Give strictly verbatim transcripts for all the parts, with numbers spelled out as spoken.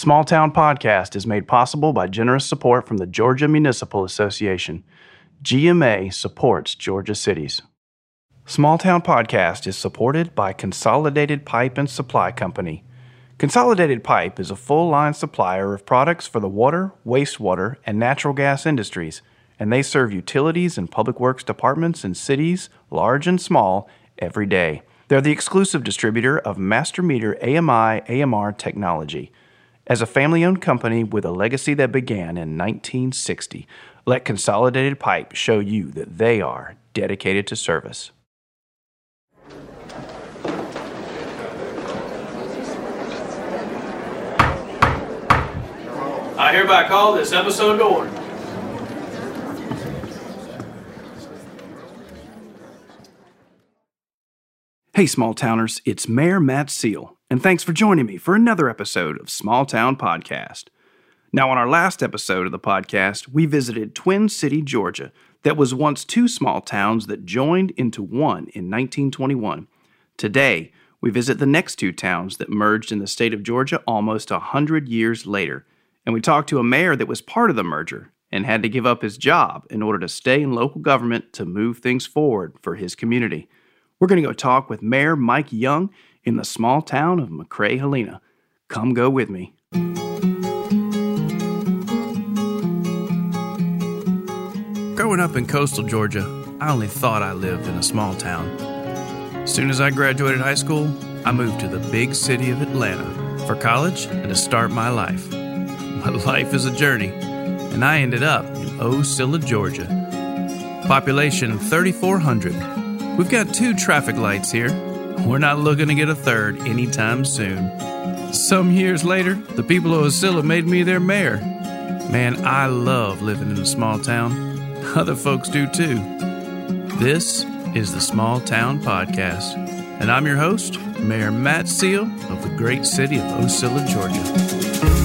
Small Town Podcast is made possible by generous support from the Georgia Municipal Association. G M A supports Georgia cities. Small Town Podcast is supported by Consolidated Pipe and Supply Company. Consolidated Pipe is a full-line supplier of products for the water, wastewater, and natural gas industries, and they serve utilities and public works departments in cities, large and small, every day. They're the exclusive distributor of Master Meter A M I A M R technology. As a family-owned company with a legacy that began in nineteen sixty, let Consolidated Pipe show you that they are dedicated to service. I hereby call this episode to order. Hey, small towners, it's Mayor Matt Seal, and thanks for joining me for another episode of Small Town Podcast. Now, on our last episode of the podcast, we visited Twin City, Georgia, that was once two small towns that joined into one in nineteen twenty-one. Today, we visit the next two towns that merged in the state of Georgia almost a hundred years later, and we talked to a mayor that was part of the merger and had to give up his job in order to stay in local government to move things forward for his community. We're going to go talk with Mayor Mike Young in the small town of McRae-Helena. Come go with me. Growing up in coastal Georgia, I only thought I lived in a small town. As soon as I graduated high school, I moved to the big city of Atlanta for college and to start my life. My life is a journey, and I ended up in Ocilla, Georgia. Population thirty-four hundred. We've got two traffic lights here. We're not looking to get a third anytime soon. Some years later, the people of Ocilla made me their mayor. Man, I love living in a small town. Other folks do too. This is the Small Town Podcast, and I'm your host, Mayor Matt Seal of the great city of Ocilla, Georgia.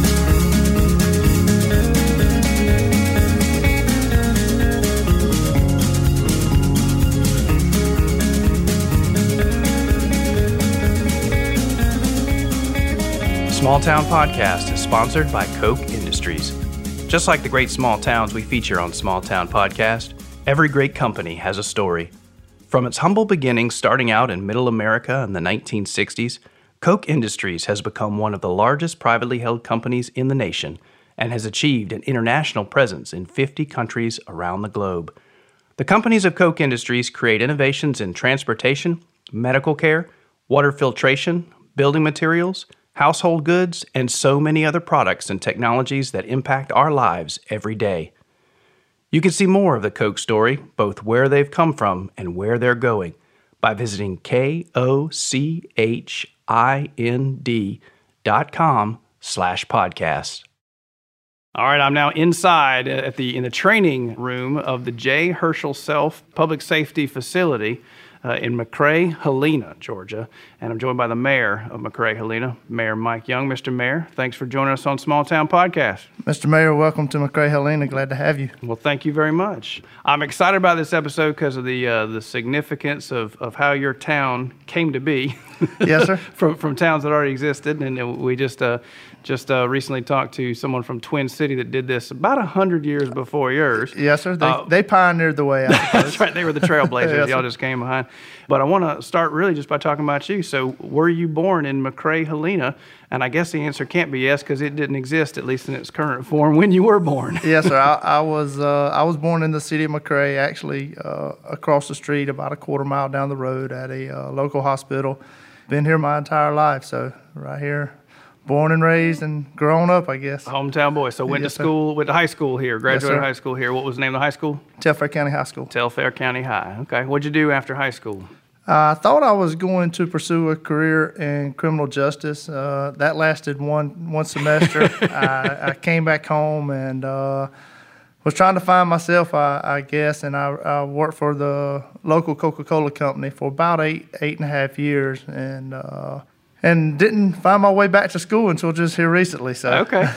Small Town Podcast is sponsored by Koch Industries. Just like the great small towns we feature on Small Town Podcast, every great company has a story. From its humble beginnings starting out in Middle America in the nineteen sixties, Koch Industries has become one of the largest privately held companies in the nation and has achieved an international presence in fifty countries around the globe. The companies of Koch Industries create innovations in transportation, medical care, water filtration, building materials, household goods, and so many other products and technologies that impact our lives every day. You can see more of the Koch story, both where they've come from and where they're going, by visiting K O C H I N D dot com slash podcast. All right, I'm now inside at the in the training room of the J. Herschel Self Public Safety Facility Uh, in McRae-Helena, Georgia, and I'm joined by the mayor of McRae-Helena, Mayor Mike Young. Mister Mayor, thanks for joining us on Small Town Podcast. Mister Mayor, welcome to McRae-Helena. Glad to have you. Well, thank you very much. I'm excited about this episode because of the uh, the significance of, of how your town came to be. Yes, sir. from from towns that already existed, and we just uh, just uh, recently talked to someone from Twin City that did this about a hundred years before yours. Yes, sir. They, uh, they pioneered the way. I suppose. That's right. They were the trailblazers. Yes, Y'all sir. just came behind. But I want to start really just by talking about you. So, were you born in McRae-Helena? And I guess the answer can't be yes, because it didn't exist, at least in its current form, when you were born. Yes, sir. I, I was uh, I was born in the city of McRae, actually uh, across the street, about a quarter mile down the road, at a uh, local hospital. Been here my entire life, so right here, born and raised and grown up, I guess. Hometown boy. So went Yes, to sir. school, went to high school here, graduated sir. high school here. What was the name of the high school? Telfair County High School. Telfair County High. Okay. What'd you do after high school? I thought I was going to pursue a career in criminal justice. Uh, that lasted one one semester. I, I came back home and uh, was trying to find myself, I, I guess, and I, I worked for the local Coca-Cola company for about eight eight and a half years, and uh, and didn't find my way back to school until just here recently. So Okay.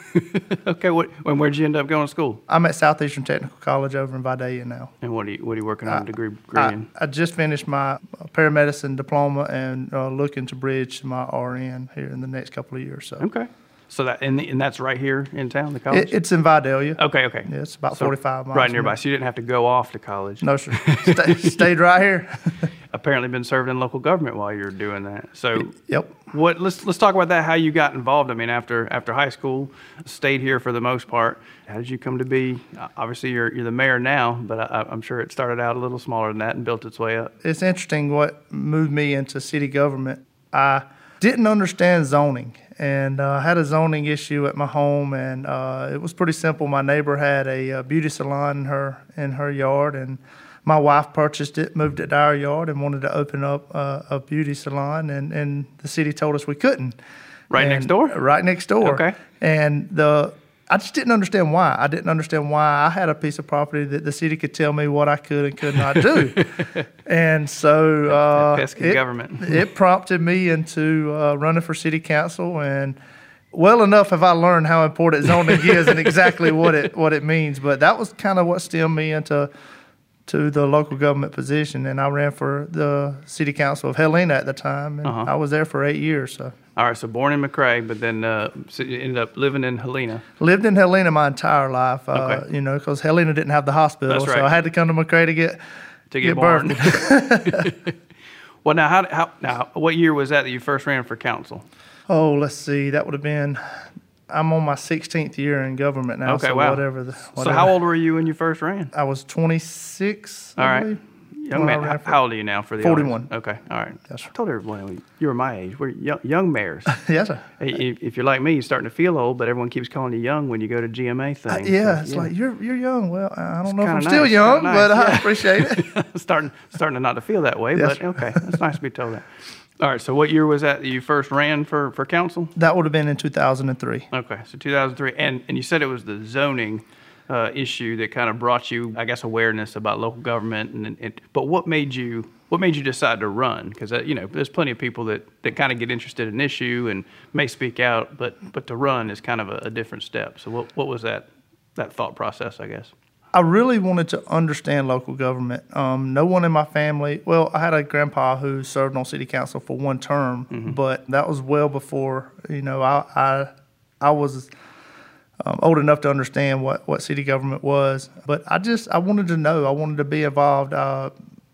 Okay. What? When? Where'd you end up going to school? I'm at Southeastern Technical College over in Vidalia now. And what are you? What are you working on? I- degree, degree I, in? I just finished my paramedicine diploma and uh, looking to bridge my R N here in the next couple of years. So Okay. So that and, and that's right here in town, the college? It, it's in Vidalia. Okay, okay. Yeah, it's about So forty-five miles. right from nearby. here. So you didn't have to go off to college. No, sir. Stay, stayed right here. Apparently been serving in local government while you were doing that. So Yep. what let's let's talk about that, how you got involved. I mean, after after high school, stayed here for the most part. How did you come to be, obviously you're you're the mayor now, but I, I'm sure it started out a little smaller than that and built its way up. It's interesting what moved me into city government. I didn't understand zoning, and uh, I had a zoning issue at my home, and uh, it was pretty simple. My neighbor had a, uh beauty salon in her in her yard, and my wife purchased it, moved it to our yard, and wanted to open up uh, a beauty salon, and, and the city told us we couldn't. Right And- next door? Right next door. Okay. And the I just didn't understand why. I didn't understand why I had a piece of property that the city could tell me what I could and could not do. And so uh, pesky it, government. it prompted me into uh, running for city council, and well enough have I learned how important zoning is and exactly what it what it means. But that was kind of what stemmed me into to the local government position, and I ran for the city council of Helena at the time, and Uh-huh. I was there for eight years. So All right, so born in McRae, but then uh, so you ended up living in Helena. lived in Helena my entire life, uh, Okay. you know, because Helena didn't have the hospital, That's right. so I had to come to McRae to get To get, get born. birthed. Well, now, how, how now what year was that that you first ran for council? Oh, let's see, that would have been. I'm on my sixteenth year in government now, Okay, so wow. whatever. The, So whatever. how old were you when you first ran? I was twenty-six. All I right. believe. Young when I man, ran how, for- how old are you now for the forty-one. audience? Okay, all right. Yes, sir. I told everyone you were my age. We're young, young mayors. Yes, sir. Hey, if if you're like me, you're starting to feel old, but everyone keeps calling you young when you go to G M A things. Uh, yeah, So, it's like you're you're young. Well, I don't know if kinda I'm still nice, young, kinda but nice, I yeah. appreciate it. starting starting to not to feel that way, Yes, but sir. okay, that's nice to be told that. All right, so what year was that that you first ran for, for council? That would have been in two thousand three. Okay, so two thousand three, and, and you said it was the zoning uh, issue that kind of brought you, I guess, awareness about local government. And, and but what made you what made you decide to run? Because uh, you know, there's plenty of people that, that kind of get interested in an issue and may speak out, but but to run is kind of a, a different step. So what what was that that thought process, I guess? I really wanted to understand local government. Um, no one in my family, well, I had a grandpa who served on city council for one term, Mm-hmm. but that was well before, you know, I I, I was um, old enough to understand what, what city government was. But I just, I wanted to know. I wanted to be involved. Uh,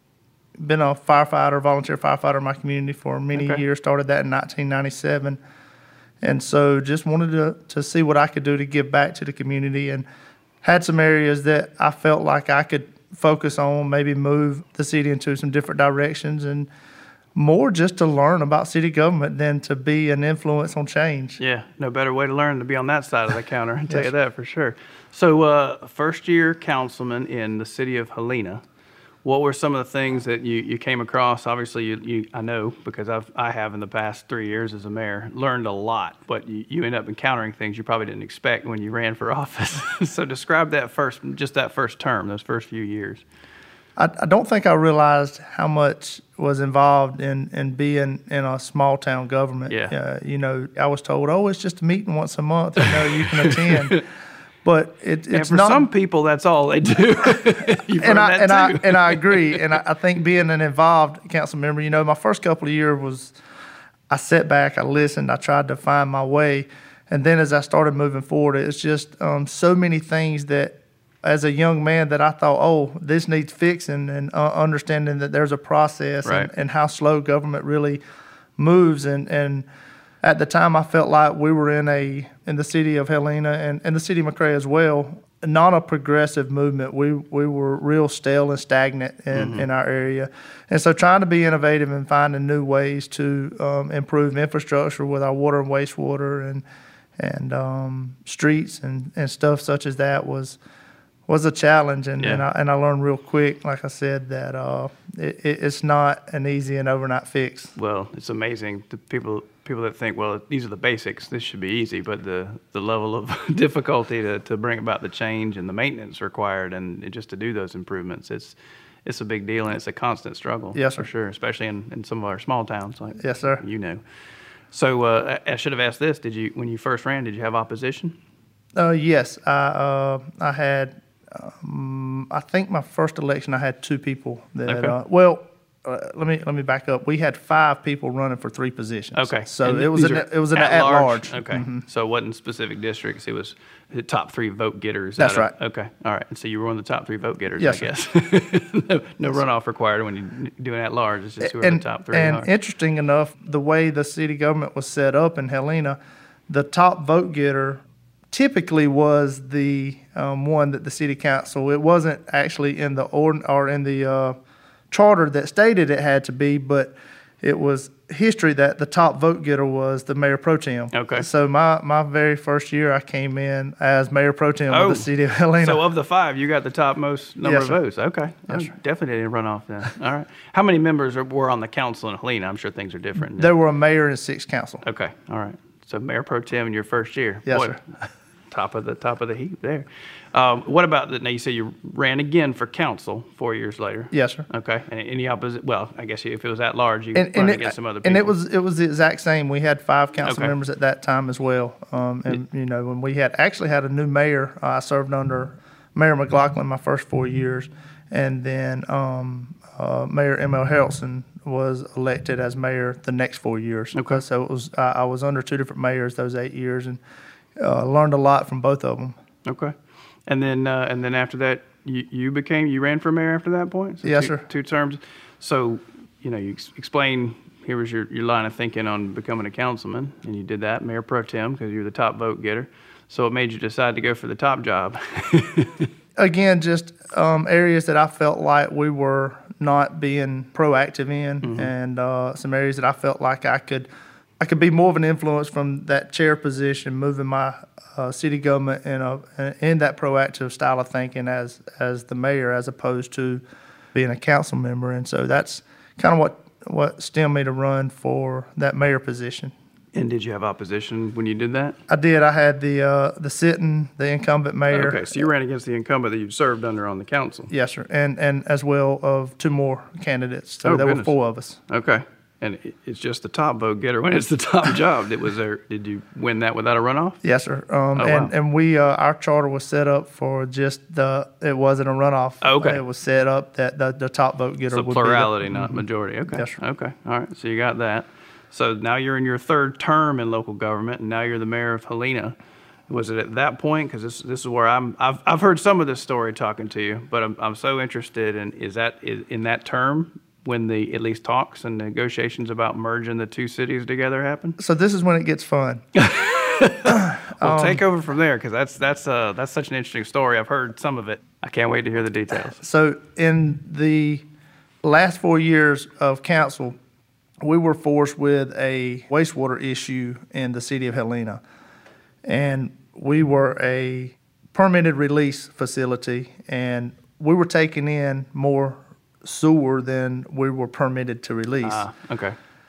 been a firefighter, volunteer firefighter in my community for many Okay. years. Started that in nineteen ninety-seven. And so just wanted to, to see what I could do to give back to the community, and had some areas that I felt like I could focus on, maybe move the city into some different directions, and more just to learn about city government than to be an influence on change. Yeah, no better way to learn than to be on that side of the counter. I tell Yes. you that for sure. So, uh, first year councilman in the city of Helena. What were some of the things that you, you came across? Obviously, you, you I know because I've I have in the past three years as a mayor learned a lot, but you, you end up encountering things you probably didn't expect when you ran for office. So describe that first, just that first term, those first few years. I, I don't think I realized how much was involved in, in being in a small town government. Yeah. Uh, you know, I was told, oh, it's just a meeting once a month, you know, you can attend. But it, And it's for not. some people, that's all they do. You've heard and I that and I too. and I agree. And I, I think being an involved council member, you know, my first couple of years was, I sat back, I listened, I tried to find my way, and then as I started moving forward, it's just um, so many things that, as a young man, that I thought, oh, this needs fixing, and uh, understanding that there's a process, Right. and, and how slow government really moves, and and. At the time, I felt like we were in a in the city of Helena and, and the city of McRae as well, not a progressive movement. We we were real stale and stagnant in, Mm-hmm. in our area. And so trying to be innovative and finding new ways to um, improve infrastructure with our water and wastewater and and um, streets and, and stuff such as that was was a challenge. And, Yeah. and, I, and I learned real quick, like I said, that uh, it, it, it's not an easy and overnight fix. Well, it's amazing. The people people that think, well, these are the basics, this should be easy, but the, the level of difficulty to, to bring about the change and the maintenance required and it- just to do those improvements, it's it's a big deal and it's a constant struggle. Yes, for sir. sure, especially in, in some of our small towns, like Yes, sir. you know. So uh, I I should have asked this: Did you, when you first ran, did you have opposition? Uh, yes, I uh, I had. Um, I think my first election, I had two people that. Okay. Uh, well, uh, let me let me back up. We had five people running for three positions. Okay. So And it was these an are it was an at at large? large. Okay. Mm-hmm. So it wasn't specific districts. It was the top three vote getters. That's out of- right. Okay. All right. And so you were one of the top three vote getters, Yes, I sir. guess. no no runoff required when you do an at large. It's just whoever And, the top three and are. interesting enough, the way the city government was set up in Helena, the top vote getter typically was the um, one that the city council. It wasn't actually in the ord or in the uh, charter that stated it had to be, but it was history that the top vote getter was the mayor pro tem. Okay. So my, my very first year, I came in as mayor pro tem Oh, of the city of Helena. So of the five, you got the top most number Yes, of sir. votes. Okay. Yes, Oh, sir. definitely didn't run off then. All right. How many members are, were on the council in Helena? I'm sure things are different. now. There were a mayor and six council. Okay. All right. So mayor pro tem in your first year. Yes, Boy, sir. Top of the top of the heap there. Um, what about the, now you say you ran again for council four years later. Yes, sir. Okay. And any opposite? Well, I guess if it was at large, you could And, run and, against it, some other people. and it was it was the exact same. We had five council Okay. members at that time as well. Um, and you know, when we had actually had a new mayor, uh, I served under Mayor McLaughlin my first four years, and then um, uh, Mayor M L Harrelson was elected as mayor the next four years. Okay. So it was I, I was under two different mayors those eight years, and uh, learned a lot from both of them. Okay. And then uh, and then after that, you, you became you ran for mayor after that point. So Yes, two, sir. Two terms. So you know you ex- explain. Here was your, your line of thinking on becoming a councilman, and you did that, mayor pro tem, because you were the top vote getter. So what made you decide to go for the top job? Again, just um, areas that I felt like we were not being proactive in, Mm-hmm. and uh, some areas that I felt like I could, I could be more of an influence from that chair position, moving my uh, city government in a in that proactive style of thinking as as the mayor, as opposed to being a council member. And so that's kind of what what stemmed me to run for that mayor position. And did you have opposition when you did that? I did. I had the uh, the sitting, the incumbent mayor. Okay, so you ran against the incumbent that you served under on the council. Yes, sir, and and as well of two more candidates. So Oh, there goodness. were four of us. Okay, and it- it's just the top vote getter when it's the top job. Did was there? Did you win that without a runoff? Yes, sir. Um, Oh, and wow. and we uh, our charter was set up for just the. It wasn't a runoff. Oh, okay. It was set up that the, the top vote getter So would plurality, be the, not majority. Okay. Yes, sir. Okay. All right. So you got that. So now you're in your third term in local government, and now you're the mayor of Helena. Was it at that point? Because this this is where I'm. I've I've heard some of this story talking to you, but I'm I'm so interested in is that is, in that term when the at least talks and negotiations about merging the two cities together happen. So this is when it gets fun. Well, take over from there because that's that's uh that's such an interesting story. I've heard some of it. I can't wait to hear the details. So in the last four years of council, we were forced with a wastewater issue in the city of Helena. And we were a permitted release facility, and we were taking in more sewer than we were permitted to release. Ah, okay.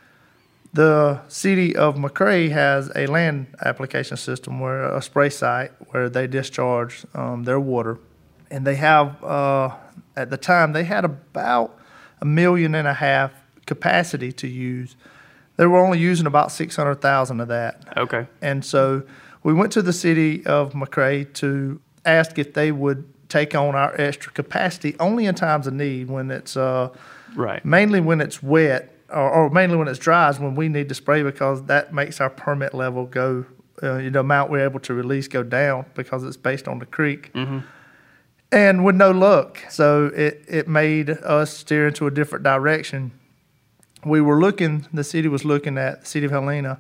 The city of McRae has a land application system, where a spray site where they discharge um, their water, and they have uh, at the time they had about a million and a half capacity to use. They were only using about six hundred thousand of that, Okay. and so we went to the city of McRae to ask if they would take on our extra capacity only in times of need, when it's uh, Right. mainly when it's wet, or, or mainly when it's dry is when we need to spray, because that makes our permit level go, uh, the amount we're able to release go down, because it's based on the creek. Mm-hmm. And with no luck, so it, it made us steer into a different direction. We were looking, the city was looking at, the city of Helena.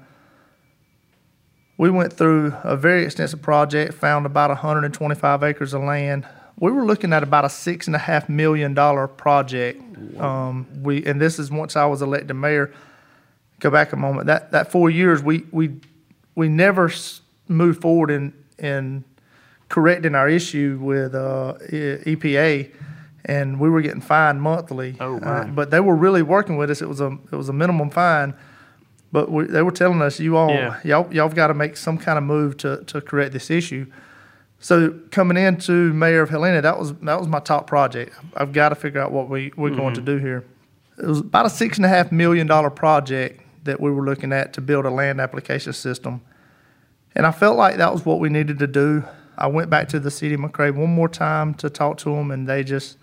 We went through a very extensive project, found about one hundred twenty-five acres of land. We were looking at about a six and a half million dollar project. Um, we and this is once I was elected mayor. Go back a moment. That that four years, we we we never s- moved forward in in correcting our issue with uh, E P A, and we were getting fined monthly. Oh, uh, my. but they were really working with us. It was a it was a minimum fine. But we, they were telling us, you all, Yeah. y'all, y'all got to make some kind of move to, to correct this issue. So coming into mayor of Helena, that was that was my top project. I've got to figure out what we we're going to do here. It was about a six and a half million dollar project that we were looking at to build a land application system, and I felt like that was what we needed to do. I went back to the city of McRae one more time to talk to them, and they just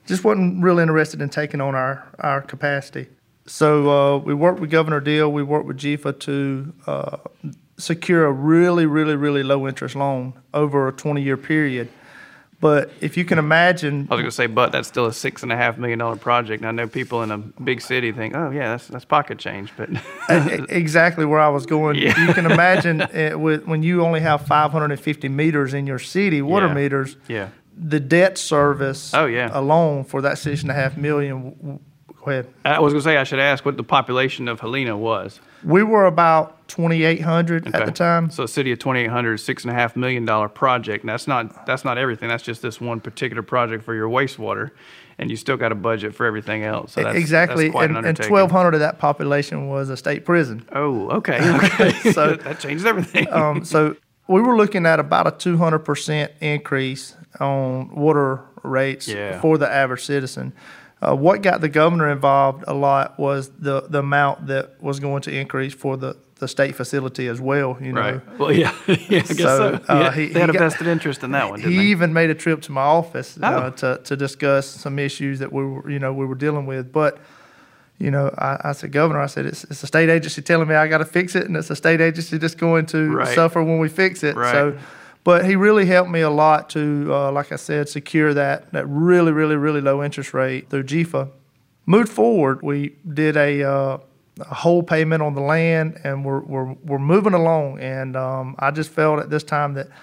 just wasn't really interested in taking on our, our capacity. So uh, we worked with Governor Deal, we worked with G I F A to uh, secure a really, really, really low interest loan over a twenty-year period. But if you can imagine... I was going to say, but that's still a six and a half million dollar project. And I know people in a big city think, oh, yeah, that's that's pocket change. But exactly where I was going. Yeah. You can imagine it with, when you only have five hundred fifty meters in your city, water yeah. meters, yeah. the debt service oh, yeah. alone for that six and a half million... Go ahead. I was going to say I should ask what the population of Helena was. We were about twenty-eight hundred okay. at the time. So a city of twenty-eight hundred, six and a half million dollar project. And that's not that's not everything. That's just this one particular project for your wastewater, and you still got a budget for everything else. So that's, exactly, that's quite and, an and twelve hundred of that population was a state prison. Oh, okay, okay. So that changes everything. um, so we were looking at about a two hundred percent increase on water rates yeah. for the average citizen. Uh, what got the governor involved a lot was the, the amount that was going to increase for the, the state facility as well. You know, right. Well, yeah, yeah I guess so. so. Uh, yeah, he, they had he a got, vested interest in that one. Didn't he they? even made a trip to my office oh. uh, to to discuss some issues that we were you know we were dealing with. But you know, I, I said, Governor, I said it's, it's a state agency telling me I got to fix it, and it's a state agency that's going to right. suffer when we fix it. Right. So. But he really helped me a lot to, uh, like I said, secure that that really, really, really low interest rate through G I F A. Moved forward, we did a, uh, a whole payment on the land, and we're we're we're moving along. And um, I just felt at this time that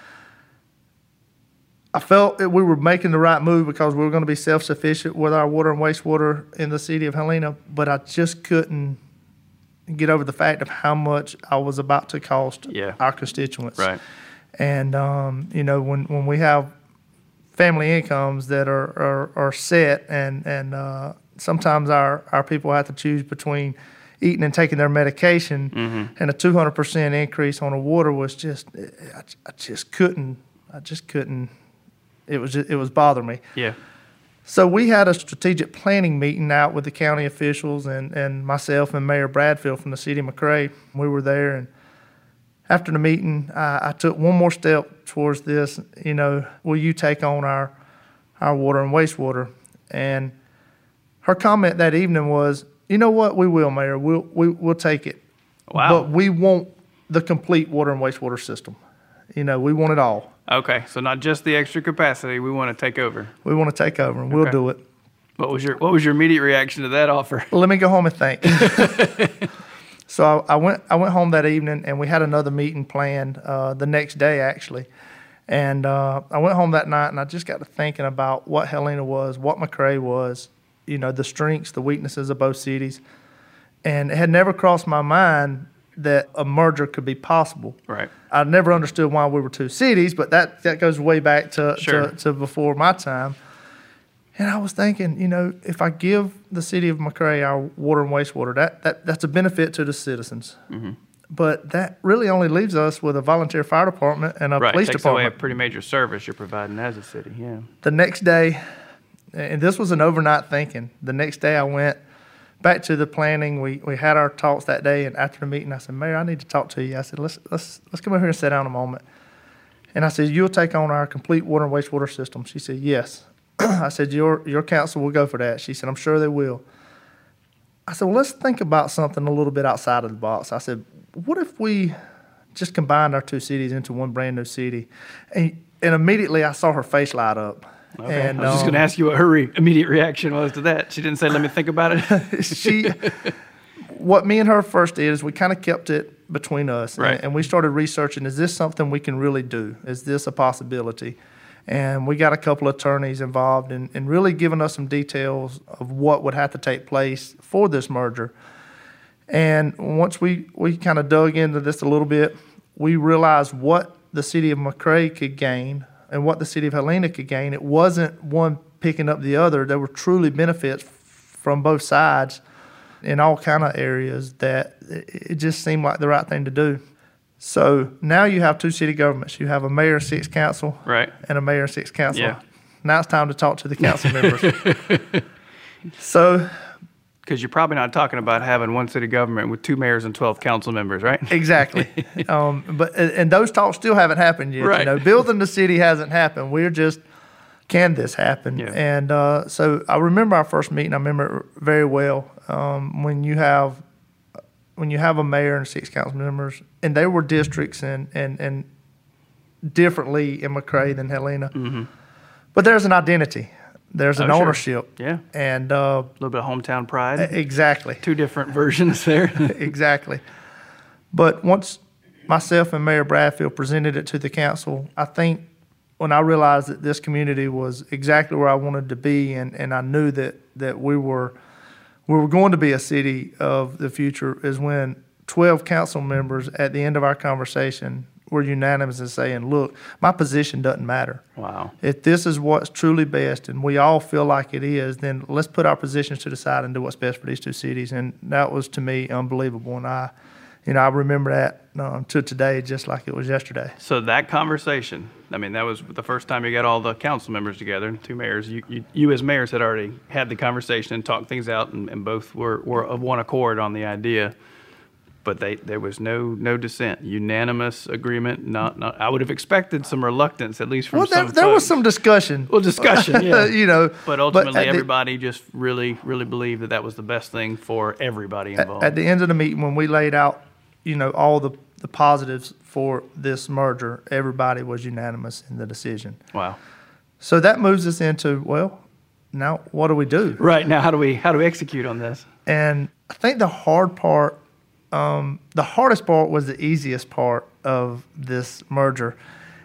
I felt that we were making the right move because we were going to be self-sufficient with our water and wastewater in the city of Helena. But I just couldn't get over the fact of how much I was about to cost yeah. our constituents. Right. And um, you know, when when we have family incomes that are are, are set and and uh, sometimes our, our people have to choose between eating and taking their medication, mm-hmm. and a two hundred percent increase on the water was just, I, I just couldn't, I just couldn't, it was just, it was bothering me. Yeah. So we had a strategic planning meeting out with the county officials and, and myself and Mayor Bradfield from the city of McRae. We were there, and after the meeting, I, I took one more step towards this, you know, will you take on our, our water and wastewater? And her comment that evening was, you know what, we will, Mayor. We'll, we, we'll take it. Wow. But we want the complete water and wastewater system. You know, we want it all. Okay, so not just the extra capacity. We want to take over. We want to take over, and we'll okay. do it. What was your What was your immediate reaction to that offer? Let me go home and think. So I, I went I went home that evening, and we had another meeting planned uh, the next day, actually. And uh, I went home that night, and I just got to thinking about what Helena was, what McRae was, you know, the strengths, the weaknesses of both cities. And it had never crossed my mind that a merger could be possible. Right. I never understood why we were two cities, but that, that goes way back to, sure. to, to before my time. And I was thinking, you know, if I give the city of McRae our water and wastewater, that, that that's a benefit to the citizens. Mm-hmm. But that really only leaves us with a volunteer fire department and a right. police Takes department. away a pretty major service you're providing as a city, yeah. The next day, and this was an overnight thinking, the next day I went back to the planning. We we had our talks that day, and after the meeting, I said, Mayor, I need to talk to you. I said, let's let's let's come over here and sit down a moment. And I said, you'll take on our complete water and wastewater system. She said, yes. I said, your your council will go for that. She said, I'm sure they will. I said, well, let's think about something a little bit outside of the box. I said, what if we just combined our two cities into one brand new city? And, and immediately I saw her face light up. Okay. And, I was just um, going to ask you what her re- immediate reaction was to that. She didn't say, let me think about it. she, what me and her first did is we kind of kept it between us. Right. And, and we started researching, is this something we can really do? Is this a possibility? And we got a couple of attorneys involved in, in really giving us some details of what would have to take place for this merger. And once we, we kind of dug into this a little bit, we realized what the city of McRae could gain and what the city of Helena could gain. It wasn't one picking up the other. There were truly benefits from both sides in all kind of areas that it just seemed like the right thing to do. So now you have two city governments. You have a mayor and six council, right, and a mayor and six council. Yeah. Now it's time to talk to the council members. So, because you're probably not talking about having one city government with two mayors and twelve council members, right? Exactly. um, but and those talks still haven't happened yet. Right. You know, building the city hasn't happened. We're just can this happen? Yeah. And uh, so I remember our first meeting. I remember it very well. Um, when you have when you have a mayor and six council members, and they were districts and and, and differently in McRae than Helena, Mm-hmm. but there's an identity. There's an Oh, sure. ownership. Yeah. And uh, A little bit of hometown pride. exactly. Two different versions there. Exactly. But once myself and Mayor Bradfield presented it to the council, I think when I realized that this community was exactly where I wanted to be, and, and I knew that, that we were we were going to be a city of the future, is when twelve council members at the end of our conversation were unanimous in saying, look, my position doesn't matter. Wow. If this is what's truly best and we all feel like it is, then let's put our positions to the side and do what's best for these two cities. And that was, to me, unbelievable. And I, you know, I remember that um, to today just like it was yesterday. So that conversation, I mean, that was the first time you got all the council members together, two mayors. You, you, you as mayors had already had the conversation and talked things out, and, and both were, were of one accord on the idea. But they, there was no no dissent, unanimous agreement. Not, not I would have expected some reluctance, at least from Well, there, some there was folks. some discussion. Well, discussion, yeah. you know, But ultimately, at the- everybody just really, really believed that that was the best thing for everybody involved. At the end of the meeting, when we laid out, you know, all the, the positives for this merger, everybody was unanimous in the decision. Wow. So that moves us into, well, now what do we do? Right now, how do we how do we execute on this? And I think the hard part, um, the hardest part was the easiest part of this merger.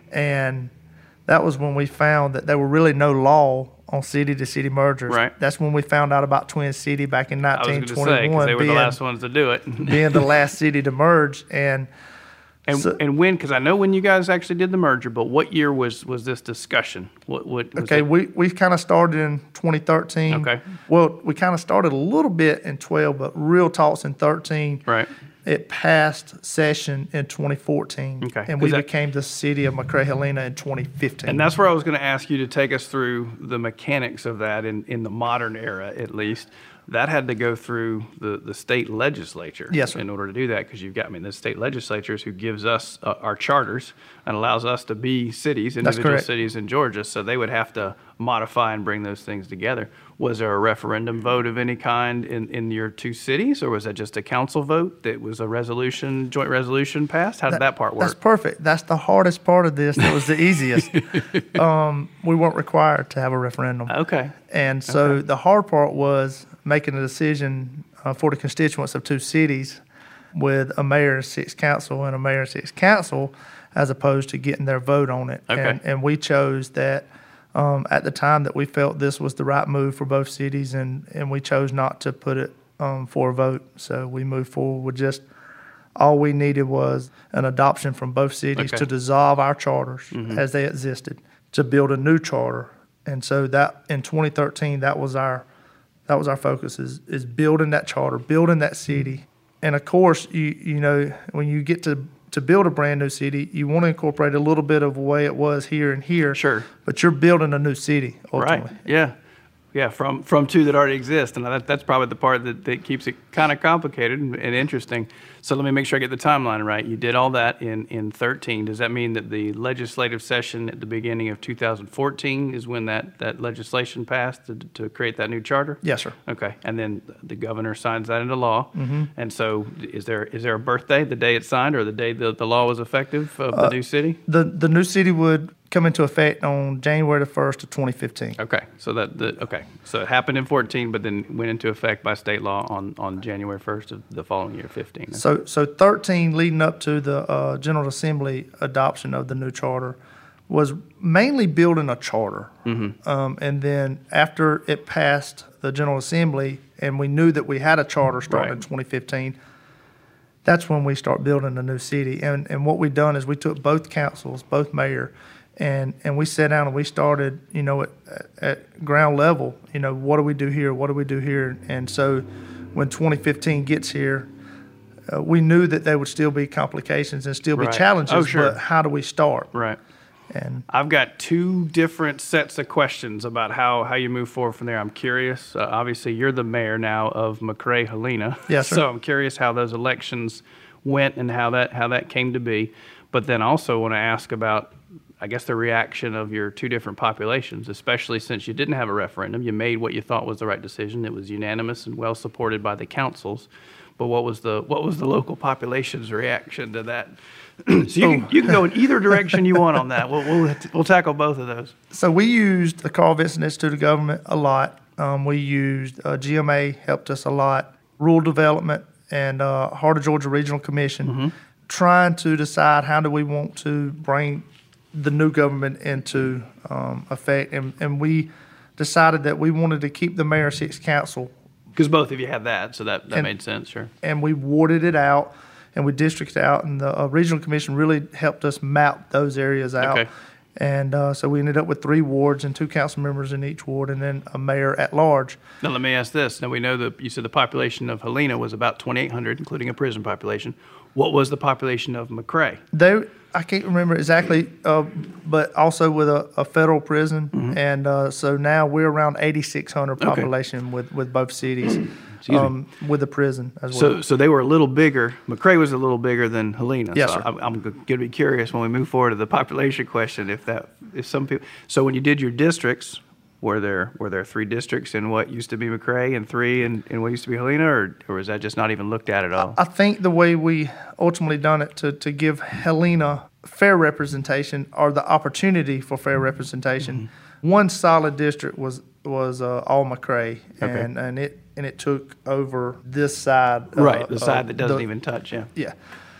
And that was when we found that there were really no law on city-to-city mergers. Right. That's when we found out about Twin City back in I was nineteen going to say, because twenty-one they were the being, last ones to do it. being the last city to merge. And And So- and when? Because I know when you guys actually did the merger, but what year was was this discussion? What what? Was Okay, it? we, we kind of started in twenty thirteen. Okay. Well, we kind of started a little bit in twelve, but real talks in thirteen. Right. It passed session in twenty fourteen. Okay, And we 'cause that- became the city of McRae Helena in twenty fifteen. And that's where I was going to ask you to take us through the mechanics of that in, in the modern era, at least. That had to go through the, the state legislature Yes, sir. in order to do that, because you've got, I mean, the state legislature is who gives us uh, our charters and allows us to be cities, individual correct. cities in Georgia. So they would have to modify and bring those things together. Was there a referendum vote of any kind in, in your two cities, or was that just a council vote that was a resolution, joint resolution passed? How did that part work? That's perfect. That's the hardest part of this. That was the easiest. um, we weren't required to have a referendum. Okay. And so the hard part was making a decision uh, for the constituents of two cities with a mayor and six council and a mayor and six council, as opposed to getting their vote on it. Okay. And, and we chose that um, at the time that we felt this was the right move for both cities, and, and we chose not to put it um, for a vote. So we moved forward with just all we needed was an adoption from both cities Okay. to dissolve our charters as they existed, to build a new charter. And so that in twenty thirteen, that was our that was our focus, is is building that charter, building that city. And of course, you you know, when you get to to build a brand new city, you want to incorporate a little bit of the way it was here and here. Sure. But you're building a new city ultimately. Right. Yeah. Yeah. From from two that already exist, and that, that's probably the part that, that keeps it kind of complicated and, and interesting. So let me make sure I get the timeline right. You did all that in, in thirteen. Does that mean that the legislative session at the beginning of two thousand fourteen is when that, that legislation passed to, to create that new charter? Yes, sir. Okay. And then the governor signs that into law. Mm-hmm. And so is there is there a birthday, the day it's signed, or the day the, the law was effective of Uh, the new city? The the new city would come into effect on January the first of twenty fifteen. Okay, so that the okay, so it happened in fourteen, but then went into effect by state law on, on January first of the following year, fifteen. So, so thirteen, leading up to the uh, General Assembly adoption of the new charter, was mainly building a charter. Mm-hmm. Um, and then after it passed the General Assembly, and we knew that we had a charter starting in Right. twenty fifteen, that's when we start building a new city. And and what we done is we took both councils, both mayor, and and we sat down and we started, you know, at, at ground level. You know, what do we do here? What do we do here? And so, when twenty fifteen gets here, uh, we knew that there would still be complications and still be Right. challenges. Oh, sure. But how do we start? Right. And I've got two different sets of questions about how, how you move forward from there. I'm curious. Uh, obviously, you're the mayor now of McRae Helena. Yes, sir. So I'm curious how those elections went and how that how that came to be. But then also want to ask about I guess, the reaction of your two different populations, especially since you didn't have a referendum. You made what you thought was the right decision. It was unanimous and well supported by the councils. But what was the what was the local population's reaction to that? So you, oh. can, you can go in either direction you want on that. We'll, we'll, we'll tackle both of those. So we used the Carl Vinson Institute of Government a lot. Um, we used uh, G M A helped us a lot. Rural Development and uh, Heart of Georgia Regional Commission, mm-hmm. trying to decide how do we want to bring the new government into um, effect. And, and we decided that we wanted to keep the mayor and sixth council. Because both of you had that, so that, that and, made sense, sure. And we warded it out, and we districted it out, and the uh, Regional Commission really helped us map those areas out. Okay. And uh, so we ended up with three wards and two council members in each ward, and then a mayor at large. Now let me ask this. Now we know that you said the population of Helena was about twenty-eight hundred, including a prison population. What was the population of McRae? They, I can't remember exactly, uh, but also with a, a federal prison, mm-hmm. and uh, so now we're around eighty-six hundred population okay. with, with both cities. Um, with the prison as well. So, so they were a little bigger. McRae was a little bigger than Helena. Yes, so sir. I'm, I'm going to be curious when we move forward to the population question. If that, if some people, so when you did your districts, were there were there three districts in what used to be McRae and three in, in what used to be Helena, or or was that just not even looked at at all? I think the way we ultimately done it to to give Helena fair representation or the opportunity for fair representation. Mm-hmm. One solid district was was uh, all McRae, okay. and and it. And it took over this side. Right, uh, the side that doesn't the, even touch, yeah. Yeah.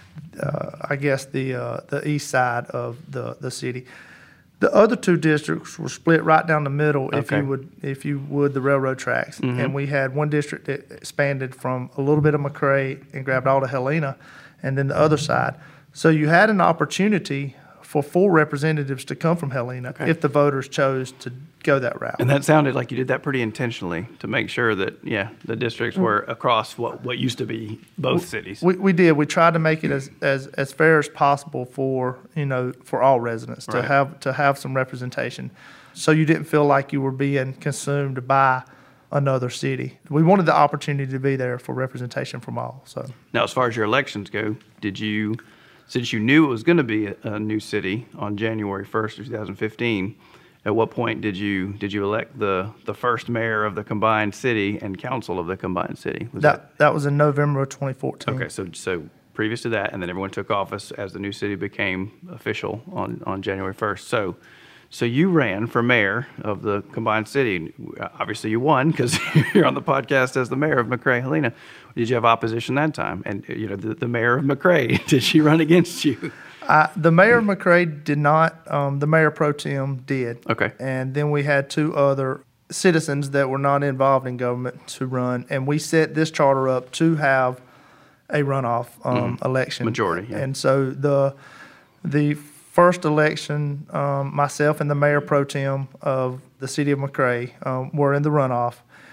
Uh, I guess the uh, the east side of the, the city. The other two districts were split right down the middle, if okay. you would if you would the railroad tracks. Mm-hmm. And we had one district that expanded from a little bit of McRae and grabbed all of Helena, and then the other side. So you had an opportunity for four representatives to come from Helena okay. if the voters chose to go that route. And that sounded like you did that pretty intentionally to make sure that, yeah, the districts were across what, what used to be both cities. We, we did. We tried to make it as, as, as fair as possible for, you know, for all residents to right. have to have some representation, so you didn't feel like you were being consumed by another city. We wanted the opportunity to be there for representation from all. So now, as far as your elections go, did you, since you knew it was going to be a, a new city on January first, twenty fifteen, at what point did you did you elect the, the first mayor of the combined city and council of the combined city? Was that, that that was in November of twenty fourteen. Okay, so so previous to that, and then everyone took office as the new city became official on, on January first. So so you ran for mayor of the combined city. Obviously, you won because you're on the podcast as the mayor of McRae Helena. Did you have opposition that time? And you know the, the mayor of McRae, did she run against you? Uh, the mayor of McRae did not. Um, the mayor pro tem did. Okay. And then we had two other citizens that were not involved in government to run, and we set this charter up to have a runoff um, mm. election. Majority, yeah. And so the the first election, um, myself and the mayor pro tem of the city of McRae um, were in the runoff.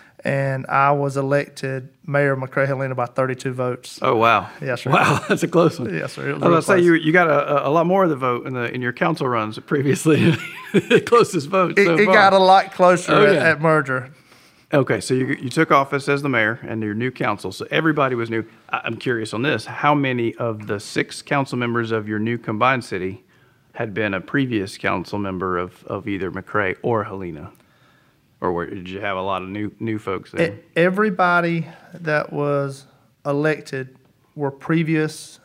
And I was elected mayor of McRae Helena by thirty-two votes. Oh wow! Yes, sir. Wow, that's a close one. Yes, sir. It was I was going to say you you got a, a lot more of the vote in the in your council runs previously. The closest vote. It, so it far. got a lot closer oh, at, yeah. at merger. Okay, so you you took office as the mayor and your new council. So everybody was new. I'm curious on this: how many of the six council members of your new combined city had been a previous council member of of either McRae or Helena? Or where, did you have a lot of new new folks there? Everybody that was elected were previous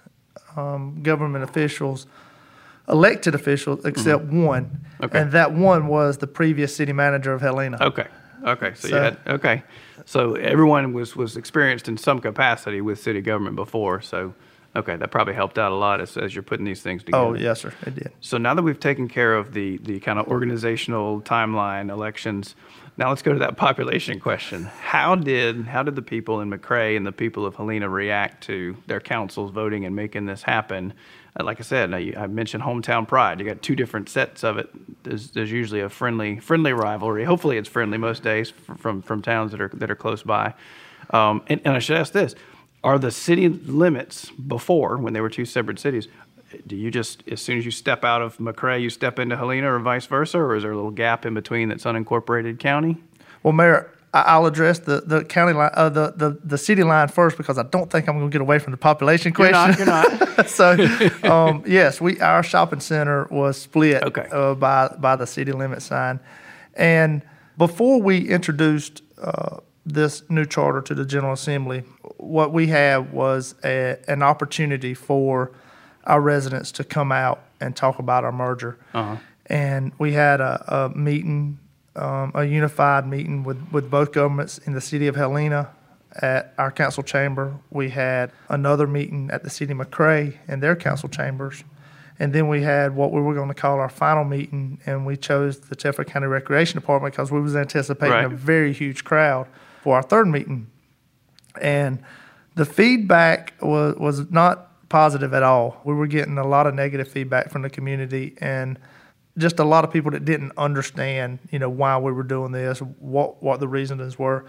um, government officials, elected officials, except mm-hmm. one. Okay. And that one was the previous city manager of Helena. Okay. Okay. So, So- you had okay. So everyone was was experienced in some capacity with city government before. So okay, that probably helped out a lot as as you're putting these things together. Oh, yes, sir, it did. So now that we've taken care of the the kind of organizational timeline, elections, now let's go to that population question. How did how did the people in McRae and the people of Helena react to their councils voting and making this happen? Uh, like I said, I, I mentioned hometown pride. You got two different sets of it. There's, there's usually a friendly friendly rivalry. Hopefully, it's friendly most days from from, from towns that are that are close by. Um, and, and I should ask this. Are the city limits before, when they were two separate cities, do you just, as soon as you step out of McRae, you step into Helena or vice versa, or is there a little gap in between that's unincorporated county? Well, Mayor, I- I'll address the, the county line, uh, the, the the city line first because I don't think I'm going to get away from the population You're question. not. You're not. So, um, yes, we our shopping center was split Okay. uh, by by the city limit sign, and before we introduced uh, this new charter to the General Assembly, what we had was a, an opportunity for our residents to come out and talk about our merger. Uh-huh. And we had a, a meeting, um, a unified meeting with, with both governments in the city of Helena at our council chamber. We had another meeting at the city of McRae in their council chambers. And then we had what we were going to call our final meeting, and we chose the Telfair County Recreation Department because we was anticipating Right. a very huge crowd for our third meeting. And the feedback was, was not positive at all. We were getting a lot of negative feedback from the community and just a lot of people that didn't understand, you know, why we were doing this, what, what the reasons were.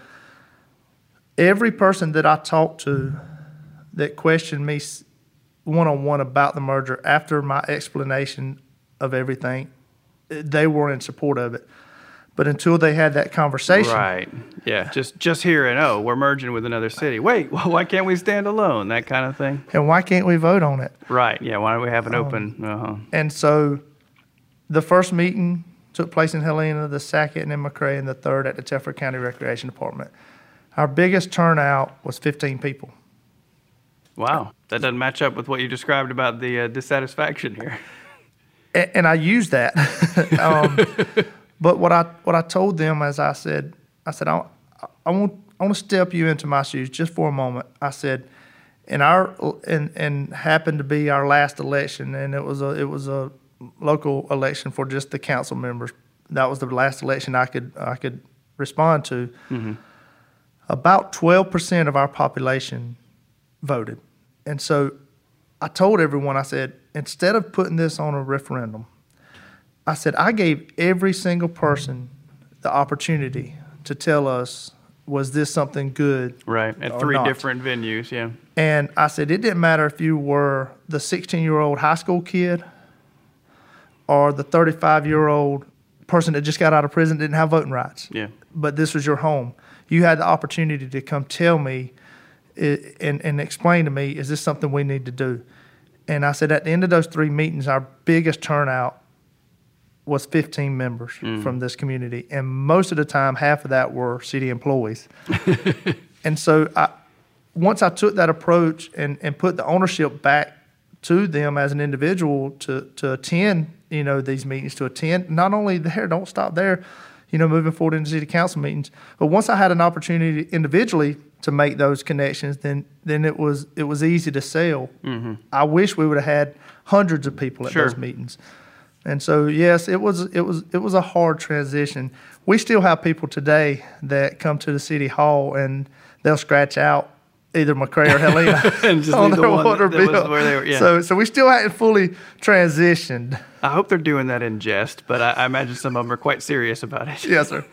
Every person that I talked to that questioned me one-on-one about the merger after my explanation of everything, they were in support of it. But until they had that conversation. Right. Yeah. Just just hearing, oh, we're merging with another city. Wait, well, why can't we stand alone? That kind of thing. And why can't we vote on it? Right. Yeah. Why don't we have an open? Uh-huh. And so the first meeting took place in Helena, the second in McRae, and the third at the Telfair County Recreation Department. Our biggest turnout was fifteen people. Wow. That doesn't match up with what you described about the uh, dissatisfaction here. And, and I used that. um, but what I what I told them, as I said, I said, I, I want I want to step you into my shoes just for a moment. I said, in our and and happened to be our last election, and it was a it was a local election for just the council members. That was the last election I could I could respond to. Mm-hmm. About twelve percent of our population voted. And so I told everyone, I said, instead of putting this on a referendum, I said, I gave every single person the opportunity to tell us, was this something good? Right. At or three not? different venues. Yeah. And I said, it didn't matter if you were the sixteen-year-old high school kid or the thirty-five-year-old person that just got out of prison, didn't have voting rights. Yeah. But this was your home. You had the opportunity to come tell me it, and, and explain to me, is this something we need to do? And I said, at the end of those three meetings, our biggest turnout was fifteen members mm. from this community. And most of the time, half of that were city employees. And so I, once I took that approach and, and put the ownership back to them as an individual to, to attend, you know, these meetings, to attend, not only there, don't stop there, you know, moving forward into city council meetings. But once I had an opportunity individually to make those connections, then then it was it was easy to sell. Mm-hmm. I wish we would have had hundreds of people at sure. those meetings. And so, yes, it was it was it was a hard transition. We still have people today that come to the city hall and they'll scratch out either McRae or Helena and just on leave their the one water that, that bill. was where they were, yeah. So so we still hadn't fully transitioned. I hope they're doing that in jest, but I, I imagine some of them are quite serious about it. Yes, sir.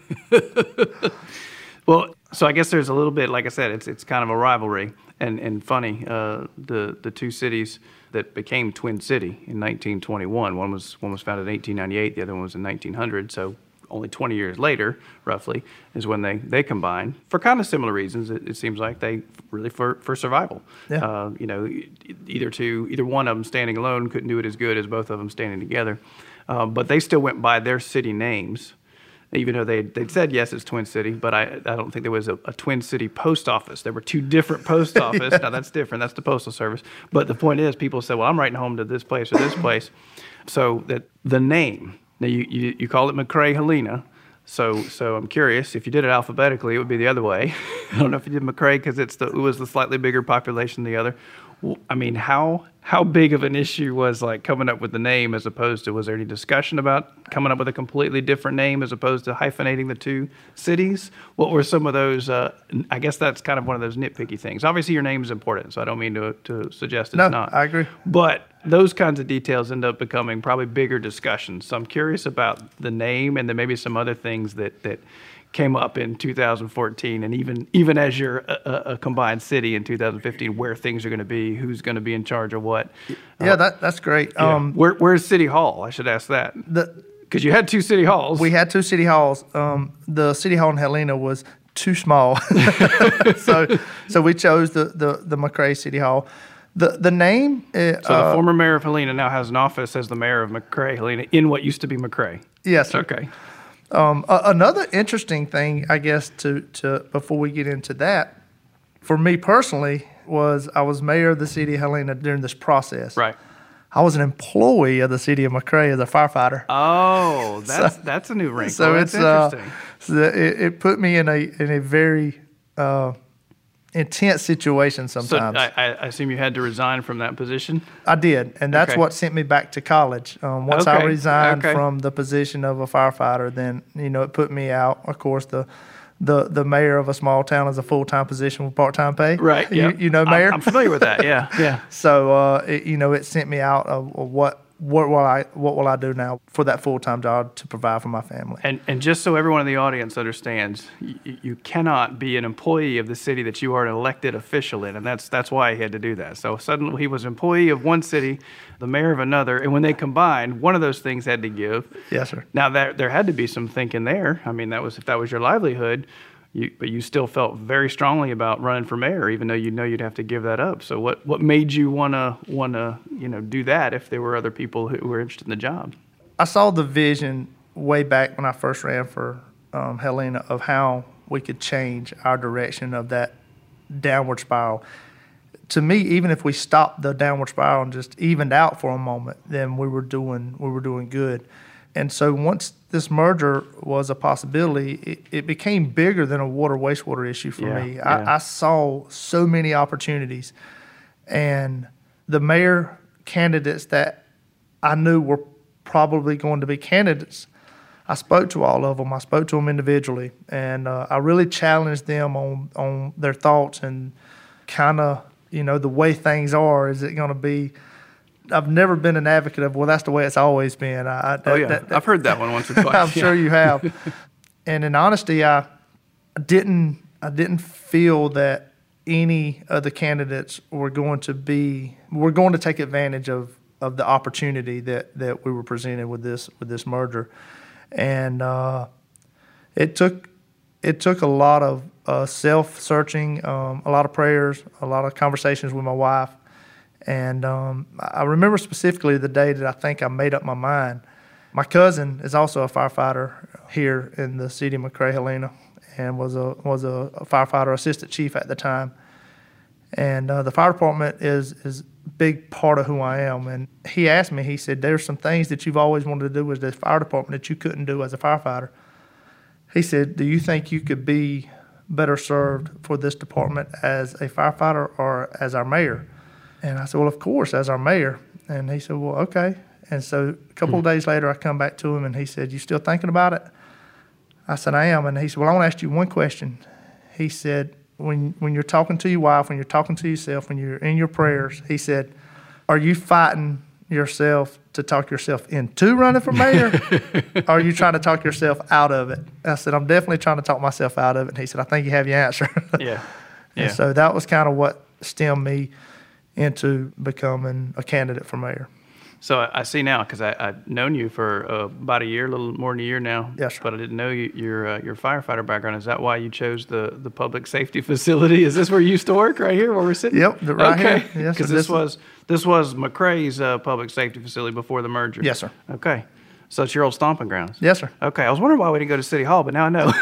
Well, so I guess there's a little bit, like I said, it's it's kind of a rivalry and and funny. Uh, the the two cities that became Twin City in nineteen twenty-one. One was one was founded in eighteen ninety-eight. The other one was in nineteen hundred. So only twenty years later, roughly, is when they, they combined for kind of similar reasons. It, it seems like they really for, for survival. Yeah. Uh, you know, either two, either one of them standing alone couldn't do it as good as both of them standing together. Uh, but they still went by their city names, even though they they'd said yes, it's Twin City. But I I don't think there was a, a Twin City post office. There were two different post office. Yeah. Now that's different. That's the postal service. But the point is, people say, well, I'm writing home to this place or this place. So that the name. Now, you, you, you call it McRae Helena, so so I'm curious, if you did it alphabetically, it would be the other way. I don't know if you did McRae because it's the it was the slightly bigger population than the other. I mean, how how big of an issue was like coming up with the name as opposed to, was there any discussion about coming up with a completely different name as opposed to hyphenating the two cities? What were some of those, uh, I guess that's kind of one of those nitpicky things. Obviously your name is important, so I don't mean to, to suggest it's no, not. I agree. But those kinds of details end up becoming probably bigger discussions. So I'm curious about the name and then maybe some other things that, that came up in two thousand fourteen, and even even as you're a, a combined city in two thousand fifteen, where things are going to be, who's going to be in charge of what. Yeah, uh, that that's great. Yeah. Um, Where, where's City Hall? I should ask that. Because you had two city halls. We had two city halls. Um, the city hall in Helena was too small. so so we chose the, the, the McRae City Hall. The the name... Uh, so the former mayor of Helena now has an office as the mayor of McRae, Helena, in what used to be McRae. Yes, sir. Okay. Um, uh, another interesting thing, I guess, to, to before we get into that, for me personally, was I was mayor of the city of Helena during this process. Right. I was an employee of the city of McRae as a firefighter. Oh, that's so, that's a new wrinkle. So that's it's interesting. Uh, so it, it put me in a in a very uh, intense situation sometimes. So I, I assume you had to resign from that position? I did, and that's okay. what sent me back to college. Um, once okay. I resigned okay. from the position of a firefighter, then you know it put me out. Of course, the the the mayor of a small town is a full time position with part time pay. Right. You, yep. you know, mayor. I'm, I'm familiar with that. Yeah. Yeah. So uh, it, you know, it sent me out of, of what. What will I what will I do now for that full time job to provide for my family? And and just so everyone in the audience understands, you, you cannot be an employee of the city that you are an elected official in, and that's that's why he had to do that. So suddenly he was an employee of one city, the mayor of another, and when they combined, one of those things had to give. Yes, sir. Now there there had to be some thinking there. I mean, that was if that was your livelihood. You, but you still felt very strongly about running for mayor, even though you know you'd have to give that up. So what, what made you want to want to you know do that if there were other people who were interested in the job? I saw the vision way back when I first ran for um, Helena of how we could change our direction of that downward spiral. To me, even if we stopped the downward spiral and just evened out for a moment, then we were doing we were doing good. And so once this merger was a possibility, it, it became bigger than a water wastewater issue for yeah, me. Yeah. I, I saw so many opportunities, and the mayor candidates that I knew were probably going to be candidates, I spoke to all of them. I spoke to them individually, and uh, I really challenged them on on their thoughts and kind of, you know, the way things are. Is it going to be? I've never been an advocate of, well, that's the way it's always been. I, that, oh, yeah. That, that, I've heard that one once or twice. I'm yeah. sure you have. And in honesty, I didn't I didn't feel that any of the candidates were going to be were going to take advantage of, of the opportunity that, that we were presented with this with this merger. And uh, it took it took a lot of uh, self-searching, um, a lot of prayers, a lot of conversations with my wife. And um, I remember specifically the day that I think I made up my mind. My cousin is also a firefighter here in the city of McRae, Helena, and was a was a, a firefighter assistant chief at the time. And uh, the fire department is is a big part of who I am. And he asked me, he said, "There's some things that you've always wanted to do with the fire department that you couldn't do as a firefighter." He said, "Do you think you could be better served for this department as a firefighter or as our mayor?" And I said, "Well, of course, as our mayor." And he said, "Well, okay." And so a couple hmm. of days later, I come back to him, and he said, "You still thinking about it?" I said, "I am." And he said, "Well, I want to ask you one question." He said, when when you're talking to your wife, when you're talking to yourself, when you're in your prayers, he said, "Are you fighting yourself to talk yourself into running for mayor, or are you trying to talk yourself out of it?" I said, "I'm definitely trying to talk myself out of it." And he said, "I think you have your answer." Yeah. And yeah. so that was kind of what stemmed me into becoming a candidate for mayor. So I, I see now, because I've known you for uh, about a year, a little more than a year now. Yes, sir. But I didn't know you, your uh, your firefighter background. Is that why you chose the, the public safety facility? Is this where you used to work, right here, where we're sitting? Yep, right okay. here. Yes, because sir. this, This was this was McRae's uh, public safety facility before the merger. Yes, sir. Okay. So it's your old stomping grounds. Yes, sir. Okay, I was wondering why we didn't go to City Hall, but now I know.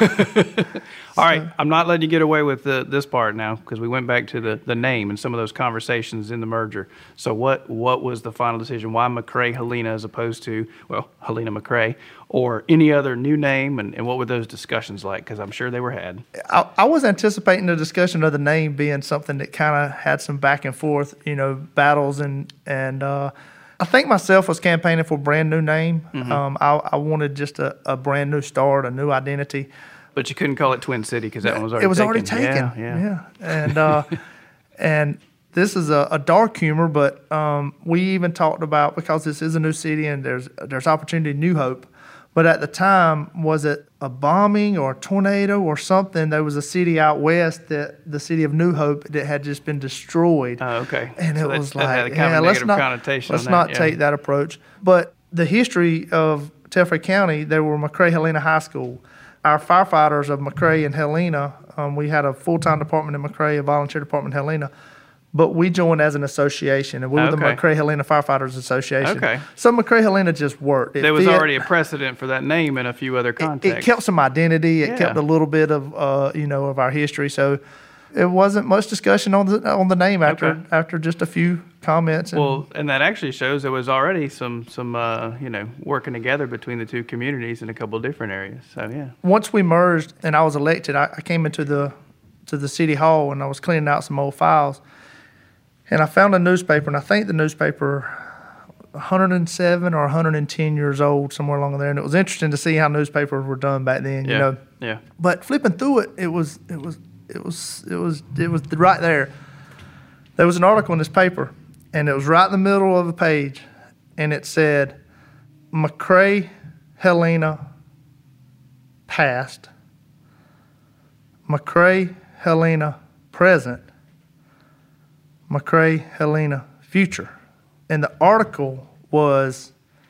All right, I'm not letting you get away with the, this part now, because we went back to the, the name and some of those conversations in the merger. So what what was the final decision? Why McRae Helena as opposed to, well, Helena McRae, or any other new name, and, and what were those discussions like? Because I'm sure they were had. I, I was anticipating the discussion of the name being something that kind of had some back and forth, you know, battles and, and uh, I think myself was campaigning for a brand new name. Mm-hmm. Um, I, I wanted just a, a brand new start, a new identity. But you couldn't call it Twin City because that one was already taken. It was taken. already taken. Yeah, yeah. yeah. And uh, and this is a, a dark humor, but um, we even talked about, because this is a new city and there's there's opportunity, New Hope. But at the time, was it a bombing or a tornado or something? There was a city out west, that the city of New Hope, that had just been destroyed. Oh, okay. And so it was that had like, a kind yeah, of let's negative not, connotation let's on not that, yeah. take that approach. But the history of Telford County, there were McRae Helena High School. Our firefighters of McRae and Helena Um, we had a full-time department in McRae, a volunteer department in Helena, but we joined as an association, and we were Okay. the McRae-Helena Firefighters Association. Okay. So McRae-Helena just worked. It There was fit. already a precedent for that name in a few other It, contexts. it kept some identity. It Yeah. kept a little bit of, uh, you know, of our history. So it wasn't much discussion on the on the name after Okay. after just a few comments. And, Well, and that actually shows there was already some, some uh, you know, working together between the two communities in a couple of different areas. So, yeah. once we merged and I was elected, I, I came into the to the city hall and I was cleaning out some old files, and I found a newspaper, and I think the newspaper one hundred seven or one hundred ten years old, somewhere along there. And it was interesting to see how newspapers were done back then, Yeah. you know. Yeah. But flipping through it, it was it was it was it was it was right there. There was an article in this paper, and it was right in the middle of the page, and it said, McRae Helena past, McRae Helena present, McRae Helena future. And the article was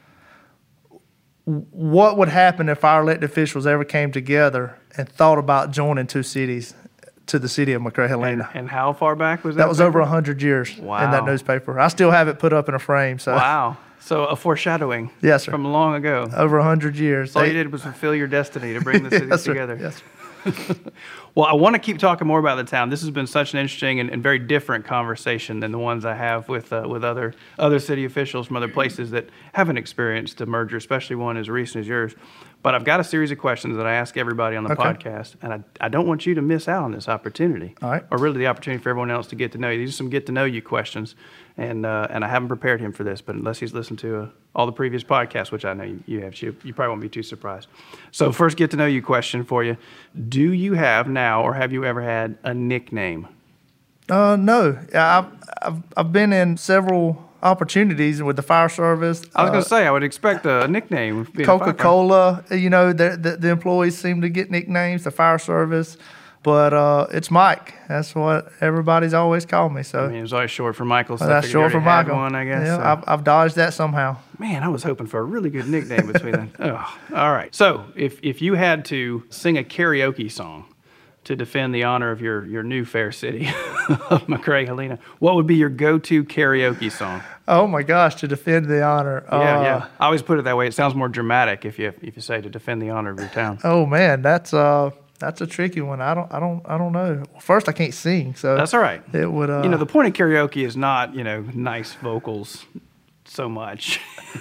what would happen if our elected officials ever came together and thought about joining two cities to the city of McRae And, Helena. and how far back was that? That was paper? over one hundred years in Wow. that newspaper. I still have it put up in a frame. So Wow. So a foreshadowing Yes, sir. from long ago. over one hundred years. All They- you did was fulfill your destiny to bring the cities yes, sir. together. Yes, sir. Well, I want to keep talking more about the town. This has been such an interesting and, and very different conversation than the ones I have with uh, with other other city officials from other places that haven't experienced a merger, especially one as recent as yours. But I've got a series of questions that I ask everybody on the Okay. podcast, and I, I don't want you to miss out on this opportunity. All right. Or really the opportunity for everyone else to get to know you. These are some get to know you questions, and uh, and I haven't prepared him for this, but unless he's listened to uh, all the previous podcasts, which I know you, you have, you, you probably won't be too surprised. So first get to know you question for you. Do you have now, or have you ever had a nickname? Uh, no, Yeah, I've, I've I've been in several opportunities with the fire service. I was uh, going to say, I would expect a nickname. being a firefighter. Coca-Cola. You know, the, the the employees seem to get nicknames. The fire service, but uh, it's Mike. That's what everybody's always called me. So I mean, it was always short for Michael. So I that's figured you short for already had Michael. One, I guess. Yeah, so. I've, I've dodged that somehow. Man, I was hoping for a really good nickname between them. Oh, all right. So, if if you had to sing a karaoke song to defend the honor of your, your new fair city of McRae Helena, what would be your go-to karaoke song? Oh my gosh, to defend the honor. Yeah, uh, yeah. I always put it that way. It sounds more dramatic if you if you say to defend the honor of your town. Oh man, that's uh that's a tricky one. I don't I don't I don't know. Well, first, I can't sing, so That's all right. It would. Uh, You know, the point of karaoke is not, you know, nice vocals so much.